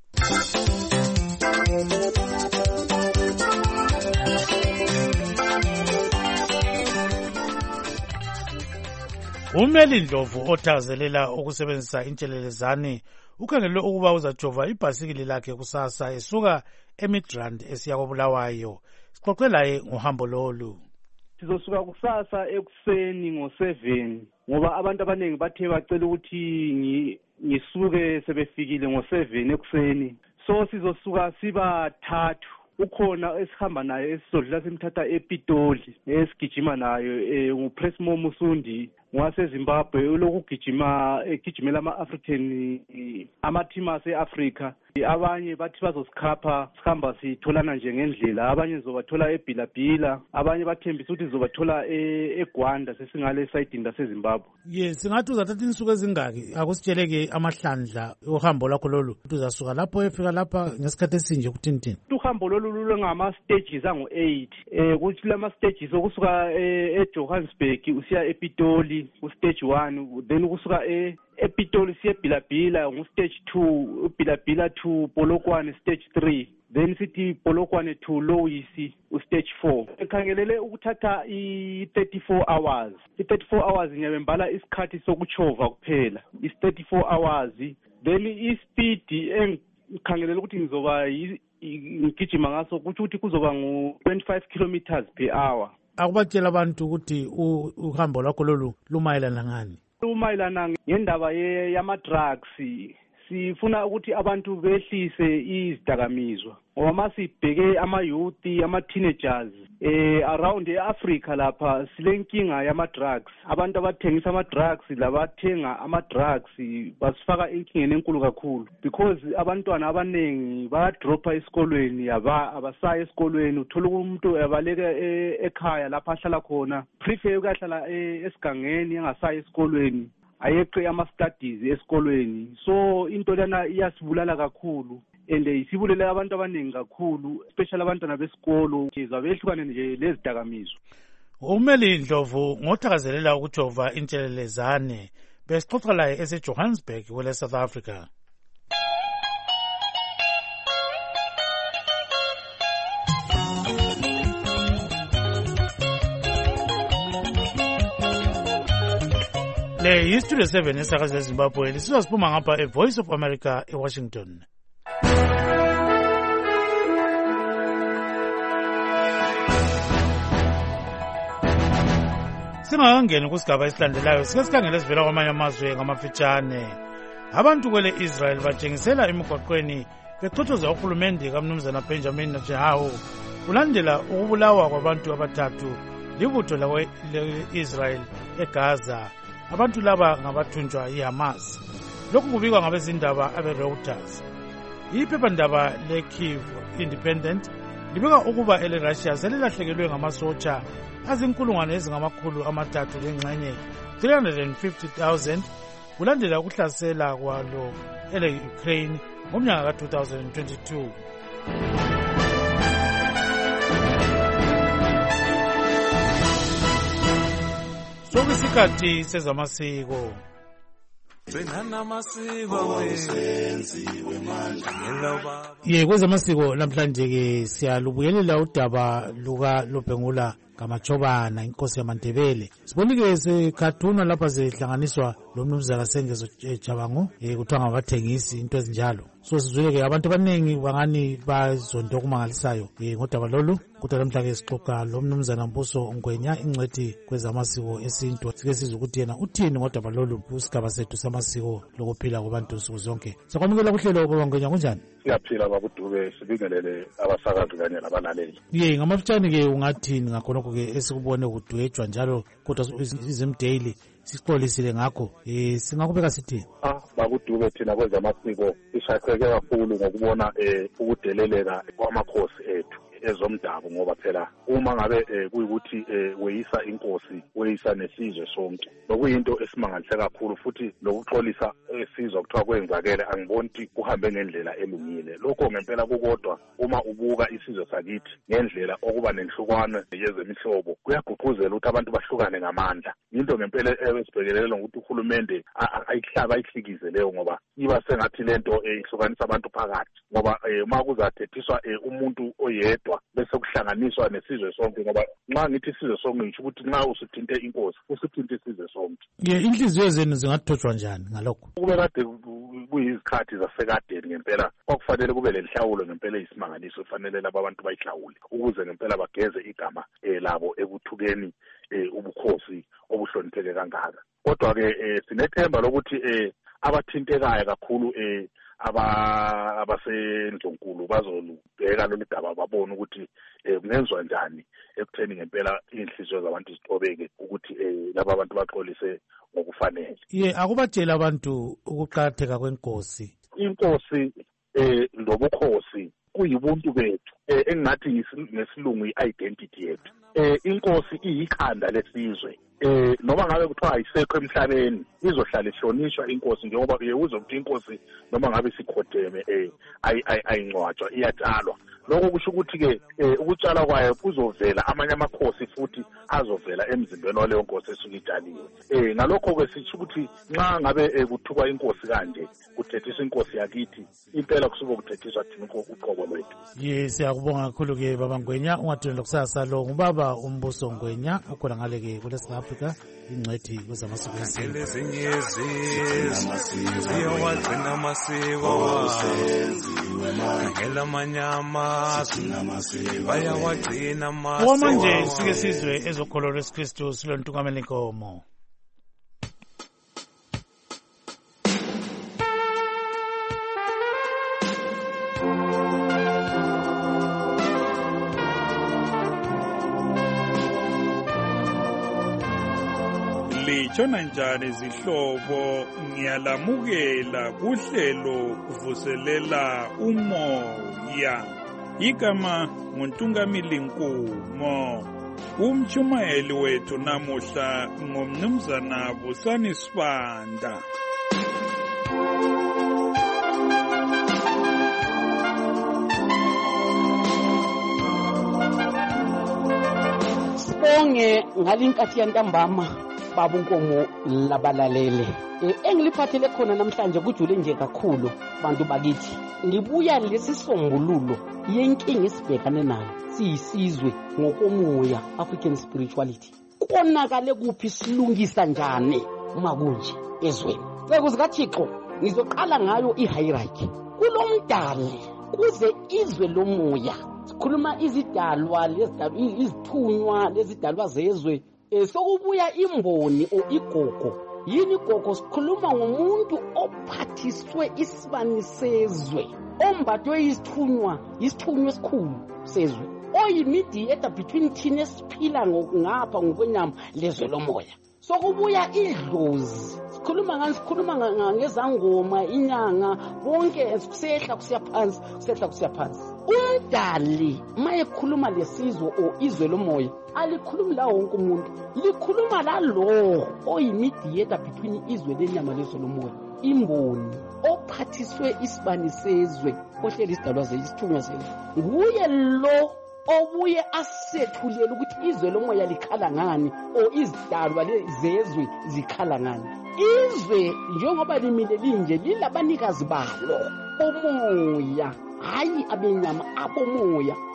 Umeli Ndlovu othakazelela ukusebenzisa intshelelezane ukhangelwe ukuba uzajova ibhasikili lakhe kusasa esuka eMidrand esiya koBulawayo. Sixoxe laye ngohambo lolu. Sizosuka kusasa ekuseni ngo seven ngoba abantu abaningi bathe bacela ukuthi ngisuke sebefikile ngo seven ekuseni. So sizosuka siba thathu. Ukhona esihamba naye esizodlula simthatha ePitoli esigijima nayo nguPresmo Musundi waseZimbabwe ulokugijima egijimela ama-African ama-team ase-Africa. Abanye bathi bazosikhapha sihamba sitholana nje ngendlela, abanye zobathola eBhilabhila, abanye bathembisa ukuthi zobathola eGwanda sesingale esayidini laseZimbabwe. Yes, singathi uzathatha insuku ezingaki akusitsheleke amahlandla ohambo lakho lolu uzasuka lapho efika lapha ngesikhathi esinje kuthini? Uhambo lolu lulu ngama-stages angu eight eh kuthi lama stages okusuka eJohannesburg usiya ePitoli u-stage one, then ukusuka e ePitoli siya eBhilabhila ngu-stage two, uBhilabhila to Polokwane stage three, then sithi Polokwane to Lowisi u-stage four. Ekhangelele ukuthatha i-thirty-four hours. I-thirty-four hours ngiyabembala isikhathi sokuchova kuphela. Is-thirty-four hours. Then i-speed engikhangelele ukuthi ngizoba ngigijima ngaso kuthi ukuthi kuzoba ngu twenty-five kilometers per hour. Akubatshela abantu ukuthi uhambo lakho lolu lumayelana ngani? Lumayelana ngendaba yama-drugs. Sifuna ukuthi abantu behlise izidakamizwa ngoba masibheke ama-youth ama-teenagers eh around e-Africa lapha silenkinga yama-drugs. Abantu abathengisa ama-drugs labathenga ama-drugs basifaka inkingeni enkulu kakhulu because abantwana abaningi bayadropa esikolweni abasaya esikolweni. Uthola umuntu abaleka ekhaya lapha ahlala khona prefer ukuhlala esigangeni engasaya esikolweni ayeqe ama-studies esikolweni. So into lana iyasibulala kakhulu and isibulela abantu abaningi kakhulu especially abantwana besikolo zabehlukane nje lezidakamizwa. Umeli Ndlovu ngothakazelela ukujova intshelelezane besixoxa laye eseJohannesburg kwele South Africa. Le History seven esakaza eZimbabwe lisizasiphuma ngapha eVoice of America eWashington. Singakangeni kusigaba esilandelayo sike sikhangele sivela kwamanye amazwe ngamafitshane. Abantu kwele Israel batshengisela emigwaqweni bechothoza uhulumende kaMnumzana Benjamin Netanyahu kulandela ukubulawa kwabantu abathathu libutho le-Israel eGaza. Abantu laba ngabathunjwa yiHamas. Lokhu kubikwa ngabezindaba abe-Reuters. Iphephandaba le-Kyiv Independent libika ukuba ele-Russia selilahlekelwe ngamasotsha azinkulungwane ezingamakhulu amathathu lengxenye three hundred fifty thousand kulandela ukuhlasela kwalo ele-Ukraine ngomnyaka ka two thousand twenty-two. Sokusikhathi sezamasiko. Ye kwezamasiko namhlanje ke siyalubuyelela udaba luka Lobhengula kaMachobana inkosi yamaNdebele. Sibonike sekhathuna lapha zihlanganiswa lo mnumzana Sengezo Jabangu eh kuthiwa ngabathengisi into ezinjalo. So sizweke abantu abaningi bangani bazonto okumangalisayo eh ngodaba lolu kodwa namhla ke sixoxa lo mnumzana Mbuso Ngwenya ingcwethi kwezamasiko esintu. Sike sizwe ukuthi yena uthini ngodaba lolu kusigaba sethu samasiko lokuphila kwabantu nsuku zonke. Sakwamukela kuhlelo kwabangwenya kunjani? Siyaphila babudube sibingelele abasakazi kanye nabalaleli. Ye ngamafutshane ke ungathini ngakhonokho ke esikubone kudwetshwa njalo kodwa izimdaily sixolisile ngakho eh singakubeka sithini? Ah bakudube thina kwezamasiko ishakheke kakhulu ngokubona eh ukudeleleka kwamakhosi ethu ezomdabu ngoba phela uma ngabe kuyikuthi weyisa inkosi weyisa nesizwe sonke lokuyinto esimangalise kakhulu futhi lokuxolisa esizwe kuthiwa kwenzakele angiboni ukuthi kuhambe ngendlela elungile. Lokho ngempela kukodwa uma ubuka isizwe sakithi ngendlela okuba nenhlukwana yezemihlobo kuyaguquzela ukuthi abantu bahlukane ngamandla. Into ngempela esibhekelele ukuthi uhulumende ayihlaba ayihlikize leyo ngoba iba sengathi lento ihlukanisa abantu phakathi ngoba uma kuzathethiswa umuntu oyedwa bese kuhlanganiswa nesizwe sonke ngoba nxa ngithi isizwe sonke ngisho ukuthi nxa usuthinte inkosi usuthinte isizwe sonke. Ye inhliziyo zenu zingathothwa njani ngalokho? Kube kade kuyizikhathi zasekadeni ngempela kwakufanele kube lenhlawulo ngempela isimangaliso kufanele laba abantu bayihlawule ukuze ngempela bageze igama labo ekuthukeni ubukhosi obuhlonipheke kangaka. Kodwa ke sinethemba lokuthi abathintekayo kakhulu eh aba abasendlonkulu bazolubheka lolu daba babone ukuthi kungenzwa njani ekutheni ngempela inhliziyo zabantu zitobeke ukuthi laba abantu baxolise ngokufanele. Ye akubatshela abantu ukuqhatheka kwenkosi. Inkosi eh lobukhosi kuyibuntu bethu engathi ngesilungu i-identity yethu. Eh inkosi iyikhanda lesizwe. Eh noma ngabe kuthiwa ayisekho emhlabeni izohlala ihlonishwa inkosi njengoba uyeuzwa ukuthi inkosi noma ngabe sikhodeme eh ayincwatshwa iyatshalwa. Lokho kusho ukuthi ke ukutshala kwayo kuzovela amanye amakhosi futhi azovela emzimbeni waleyo nkosi esuke itshaliwe. Eh ngalokho ke sisho ukuthi nxa ngabe kuthukwa inkosi kanje kuthethiswa inkosi yakithi impela kusuke kuthethiswa thina uqobo lwethu. Ye siyakubonga kakhulu ke baba Ngwenya ungathini lokusasa lo ngubaba uMbuso Ngwenya ukhona ngale ke kule South Africa ingcwethi kwezamasiko esintu. Siyawagcina amasiko ngela manyama bayawagcina amasiko. Okwamanje sike sizwe ezokholwa leSikristu silontukamela inkomo. Litshona njani izihlobo ngiyalamukela kuhlelo kuvuselela umoya igama nguntungamili Nkumo umchumayeli wethu namuhla ngomnumzana Busani Sibanda. Sibonge ngalinkathi yantambama baba Nkomo labalalele. Engiliphathele khona namhlanje kujule nje kakhulu bantu bakithi. Ngibuya lesisombululo yenkinga esibhekane nayo siyisizwe ngokomoya African spirituality. Konakale kuphi silungisa njani makunje ezweni. SekuzikaThixo ngizoqala ngayo ihierarchy. Kulomdali kuze izwe lomoya. Sikhuluma izidalwa lezidalwa izithunywa lezidalwa zezwe. Sokubuya imboni o igogo yini gogo sikhuluma ngomuntu ophathiswe isibani sezwe ombathwe isithunywa isithunywa esikhulu sezwe oyimediator between thina esiphila ngapha ngokwenyama lezwe lomoya. Sokubuya idlozi sikhuluma ngani sikhuluma ngezangoma inyanga bonke kusehla kusiya phansi kusehla kusiya phansi. Umdali mayekhuluma lesizwe o izwe lomoya alikhulumi la wonke umuntu likhuluma la lo oyimediator between izwe lenyama lezwe lomoya imboni ophathiswe isibani sezwe ohleli isidalwa zesithunywa sezwe nguye lo obuye asethulela ukuthi izwe lomoya likhala ngani o izidalwa lezezwe zikhala ngani. Izwe njengoba limile linje lilabanikazi balo omoya hayi abenyama abomoya.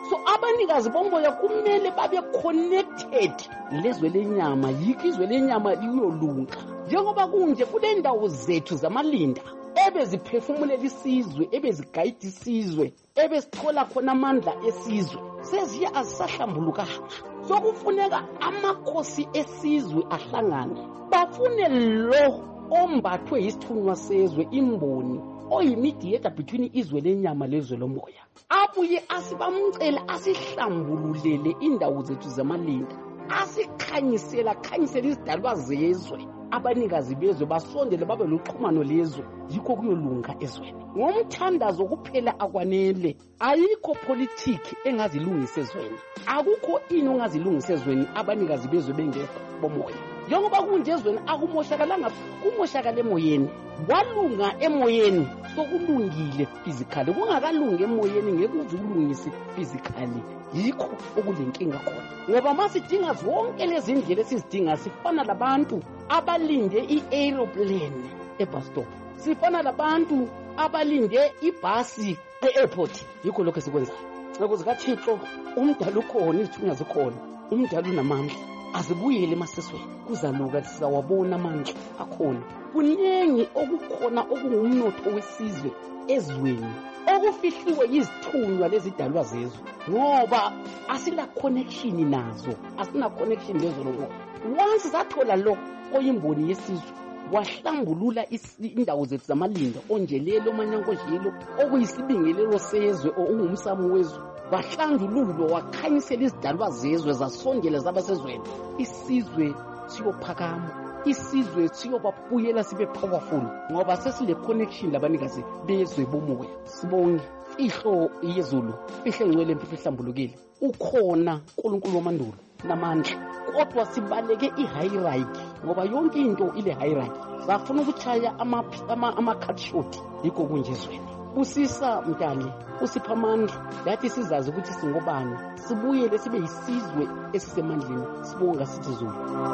So abanikazi bomoya kumele babe connected lezwe lenyama, yikho izwe lenyama liyolunga. Njengoba kunje kule ndawo zethu zamalinda ebeziphefumulela isizwe, ebezigayida isizwe, ebesithola khona amandla esizwe, seziye azisahlambulukanga. Sokufuneka amakhosi esizwe ahlangane, bafune lo ombathwe yisithunywa sezwe, imboni oyimediator between izwe lenyama lezwe lomoya, abuye asibamcela asihlambululele indawo zethu zamalinda, asikhanyisela khanyisela izidalwa zezwe, abanikazi bezwe basondele babe luxhumano lezwe, yikho kuyolunga ezweni. Ngomthandazo kuphela akwanele, ayikho politiki engazilungisa ezweni, akukho ini ongazilungisa ezweni abanikazi bezwe bengekho bomoya. Njengoba kunje ezweni akumoshakalanga, kumoshakala emoyeni, walunga emoyeni sokulungile physically, kungakalungi emoyeni ngeke ukulungise physically. Yikho okulenkinga khona, ngoba masidinga zonke lezi ndlela esizidinga, sifana labantu abalinde i-aeroplane e-bus stop, sifana labantu abalinde ibhasi e-airport. Yikho lokho esikwenzayo. Ukuze kaThixo umdala ukhona, izithunywa zikhona, umdala unamandla, azibuyele emasisweni, kuzaluka sizawabona amandla akhona. Kuningi okukhona okungumnotho wesizwe ezweni okufihliwe yizithunywa lezidalwa zezwe, ngoba asila connection nazo, asina connection lezo lomoya. Once sathola lo oyimboni yesizwe, wahlambulula indawo zethu zamalinda, onjelelo manyankozhelo okuyisibingelelo sezwe ongumsamo wezwe, wahlandululo wakhanyisela izidalwa zezwe zasondela zabasezweni, isizwe siyophakama, isizwe siyobabuyela sibe powerful, ngoba sesile connection labanikazi bezwe bomoya. Sibonge ihlo yezulu, fihle ngcwele mfihle hlambulukile, ukhona uNkulunkulu wamandulo namandla, kodwa sibaleke i-hierarchy, ngoba yonke into ile hierarchy. Safuna ukuchaya ama-cut short, yikho kunje ezweni. Usisa Mtali, usipha amandla, yathi sizazi ukuthi singobani, sibuyele sibe yisizwe esisemandleni. Sibonga sithi Zulu.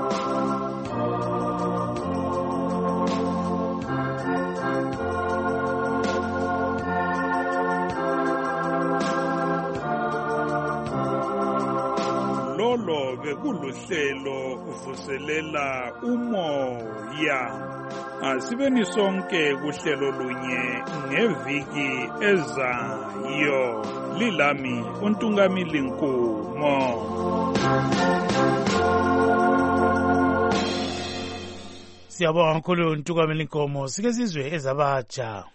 Lolo bekuluhlelo uvuselela umoya. Asibeni sonke kuhlelo lunye ngeviki ezayo. Lilami uNtungamili Nkumo. Siyabonga kakhulu uNtungamili Nkumo. Sike sizwe ezabatsha.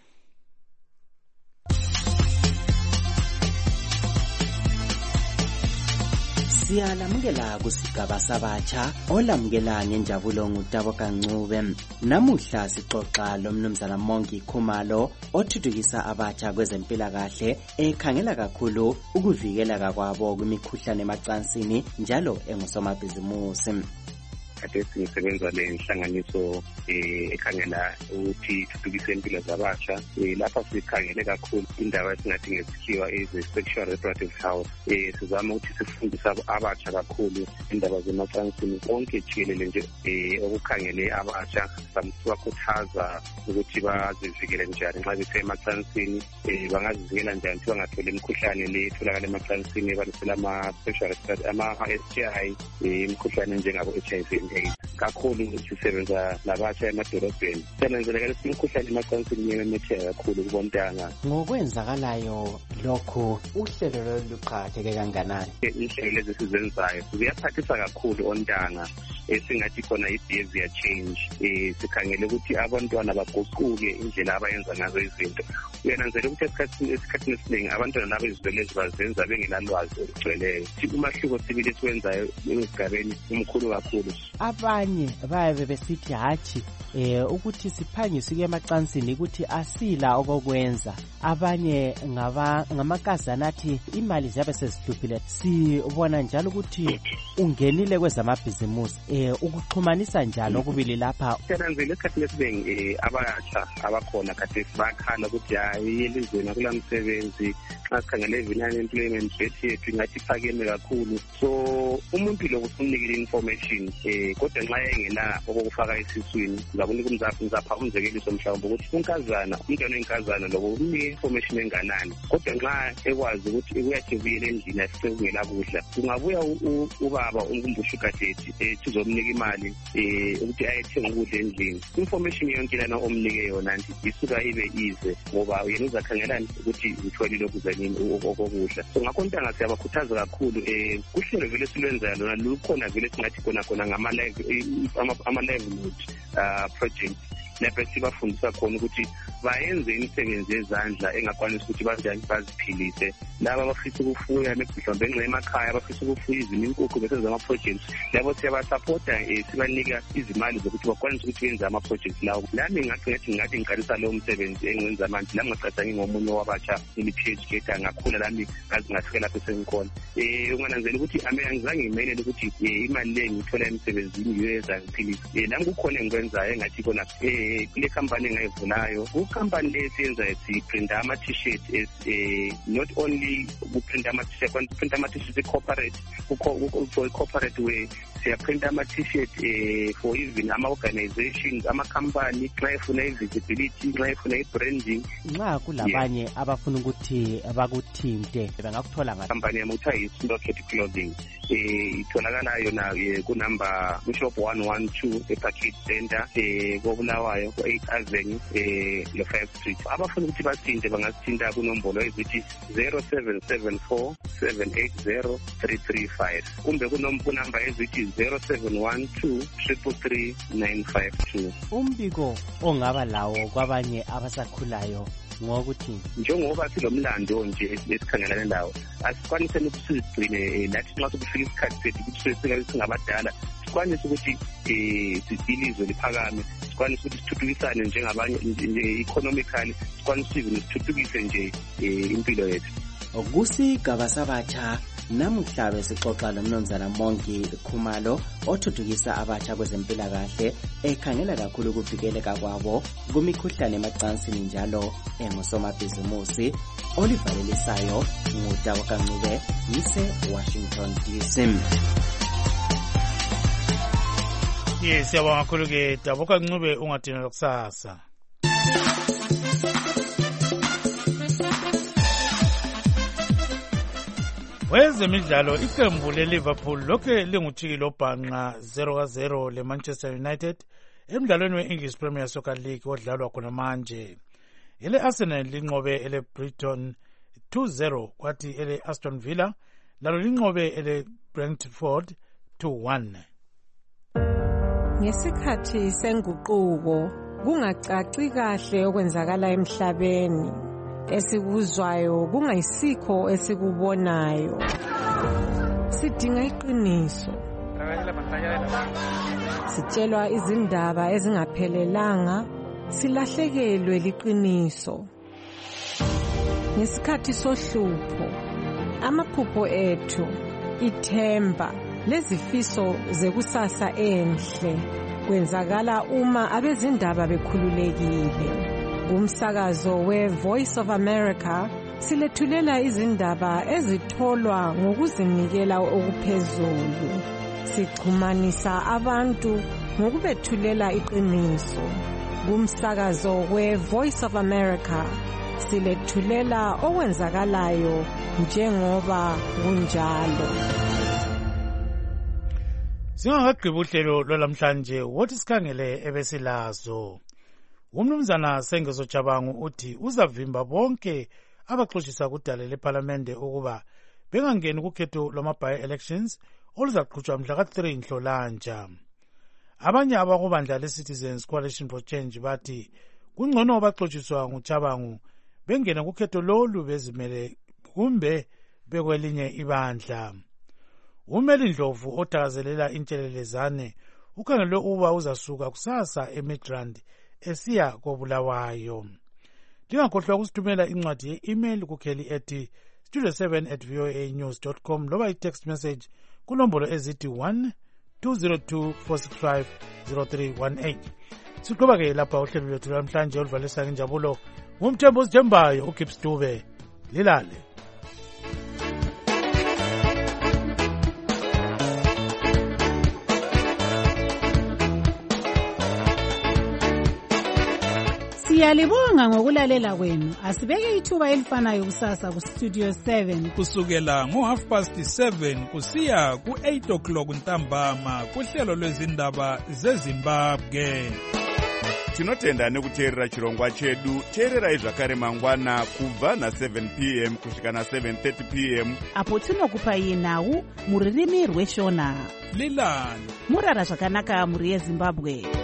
Siyalamukela kusigaba sabatsha olamukela ngenjabulo nguTabo Kancube. Namuhla sixoxa lomnumzana Mongi Khumalo othuthukisa abatsha kwezempilakahle ekhangela kakhulu ukuvikeleka kwabo kwimikhuhlane emacansini njalo engusomabhizimusi. Kade sisebenza le nhlanganiso ekhangela ukuthi thuthukise impilo zabasha. Lapha sikhangele kakhulu indaba esingathi ngesikhiwa eze-sexual reproductive health. Sizama ukuthi sifundise abasha kakhulu indaba zemacansini konke jikelele nje okukhangele abasha, sibakhuthaza ukuthi bazivikele njani nxa bethe emacansini, bangazivikela njani ukuthi bangatholi imikhuhlane le etholakala emacansini ebalisela ama-sexual ama-S T I, imikhuhlane njengabo-H I V. Kakhulu sisebenza labasha emadolobheni, siyananzelela ukuthi imikhuhlane emacansini imemetheka kakhulu kubontanga. Ngokwenzakalayo lokho uhlelo lolu luqakatheke kanganani? Ihlelo lezi sizenzayo ziyaphathisa kakhulu ontanga, esingathi khona i-behavior change. Sikhangele ukuthi abantwana baguquke indlela abayenza ngazo izinto. Uyananzela ukuthi esikhathini esikhathini esiningi abantwana laba izibelezi bazenza bengelalwazi olugcweleyo. Umahluko sibili esiwenzayo esigabeni umkhulu kakhulu. Abanye bayabe besithi hatshi eh ukuthi siphangise ke emacansini ukuthi asila okokwenza. Abanye ngaba ngamakazana athi imali ziyabe sezihluphile. Sibona njalo ukuthi ungenile kwezamabhizimusi eh ukuxhumanisa njalo okubili lapha siyananzela esikhathini esiningi abatsha abakhona kade bakhala ukuthi hayi elizweni akulamsebenzi xa sikhangele i-unemployment rate yethu ingathi iphakeme kakhulu. So umuntu lo usunikile information eh kodwa nxa engena okufaka esiswini ngakunika umzaphi ngizapha umzekeliso mhlawumbe ukuthi unkazana umntwana wenkazana lo unike information enganani kodwa nxa ekwazi ukuthi uyathi vile endlini asikungela kudla kungabuya ubaba umkumbusha ugadeti eh sizomnika imali eh ukuthi ayethenga ukudla endlini. Information yonke lana omnike yona nje isuka ibe ize ngoba yena uzakhangelana ukuthi utholile ukuzanini okokudla. So ngakho ntanga siyabakhuthaza kakhulu eh kuhlelo vele silwenza lona lukhona vele singathi khona khona ngama live ama livelihood project lapho sibafundisa khona ukuthi bayenze imisebenzi yezandla engakwanisi ukuthi banjani baziphilise. Laba abafisa ukufuya mhlawumbe engxe emakhaya abafisa ukufuya izimo inkukhu bese zama projects labo siyabasupporta eh sibanika izimali zokuthi bakwanise ukuthi benze ama projects lawo. Nami ngathi ngathi ngathi ngiqalisa lo msebenzi engiwenza manje lami ngaqhathanga ngomunye wabatsha ili P H D ngakhula lami ngazi ngathikela lapho sengikhona. Eh ungananzela ukuthi ame angizange ngimelele ukuthi imali le ngithola emsebenzini ngiyenza ngiphilise. Eh nami kukhona engikwenzayo engathi khona eh kule company engayivulayo company lesenza siprinta ama t-shirt eh not only uprinta ama t-shirt kodwa uprinta ama t-shirt corporate for corporate way siyaprinta ama t-shirt eh for even ama organizations ama company xa efuna visibility xa efuna branding. Nxa kulabanye abafuna ukuthi abakuthinte bangakuthola ngathi company yamutha is-Locket Clothing eh itholakala yona ku number shop one one two ePackage Center eh koBulawayo ku eight Avenue eh le five Street. Abafuna ukuthi bathinte bangasithinta kunombolo ezithi zero seven seven four seven eight zero three three five kumbe kunombolo number ezithi zero seven one two three three nine five two. Umbiko ongaba lawo kwabanye abasakhulayo ngokuthi njengoba silomlando nje esikhangelana lawo asikwanise ukusigcine nathi nxa sekufika isikhathi sethu ukuthi sesike singabadala sikwanise ukuthi eh silizwe liphakame sikwanise ukuthi sithuthukisane njengabanye economically sikwanise ukuthi sithuthukise nje impilo yethu. Okusigaba sabatsha namuhla besixoxa nomnumzana Mongi Khumalo othuthukisa abatsha kwezempilakahle ekhangela kakhulu ukuvikeleka kwabo kumikhuhlane emacansini njalo engusomabhizimusi. Olivalelisayo nguDawo Kancube yise Washington D C. Yes, siyabonga kakhulu ke Dawo Kancube ungadinela kusasa. Wezemidlalo iqembu leLiverpool lokhe linguthikilo obhanqa zero ka zero leManchester United emidlalweni we-English Premier Soccer League odlalwa khona manje. Ele Arsenal linqobe ele Brighton two zero kwathi ele Aston Villa lalo linqobe ele Brentford two one. Ngesikhathi senguquko kungacaci kahle okwenzakala emhlabeni. Esikuzwayo kungayisikho esikubonayo. Sidinga iqiniso. Sitshelwa izindaba ezingaphelelanga, silahlekelwe liqiniso. Ngesikhathi sohlupho, amaphupho ethu, ithemba, lezifiso zekusasa enhle kwenzakala uma abezindaba bekhululekile. Umsakazo we-Voice of America silethulela izindaba ezitholwa ngokuzinikela okuphezulu. Sixhumanisa abantu ngokubethulela iqiniso. Kumsakazo we-Voice of America silethulela okwenzakalayo njengoba kunjalo. Singakagqiba uhlelo lwalamhlanje wothi sikhangele ebesilazo. Umnumzana Sengezo Chabangu uthi uzavimba bonke abaxoxisa kudala leParlamente ukuba bengangeni kukhetho lwama-by elections oluzaqhutshwa mhla ka three Nhlolanja. Abanye abakubandla le-Citizens Coalition for Change bathi kungcono abaxoxiswa nguChabangu bengena kukhetho lolu bezimele kumbe bekwelinye ibandla. Umeli Ndlovu othakazelela intshelelezane ukhangelwe uba uzasuka kusasa eMidrand esiya koBulawayo. Lingakhohlwa kusithumela incwadi ye-email kukheli ethi studio seven at voa news dot com loba i-text message kunombolo ezithi one two zero two four six five zero three one eight. Siqhuba ke lapha uhlelo lwethu namhlanje oluvalisa ngenjabulo ngumthembu ozithembayo uGibbs Dube. Lilale. Siyalibonga ngokulalela kwenu. Asibeke ithuba elifanayo kusasa ku Studio seven kusukela ngo half past seven kusiya ku eight o'clock ntambama kuhlelo lwezindaba zeZimbabwe. Tinotenda nekuteerera chirongwa chedu. Teererai zvakare mangwana kubva na seven p m kusvika na seven thirty p m apo tinokupai nhau muririmi rweshona. Lilani murara zvakanaka muri yeZimbabwe.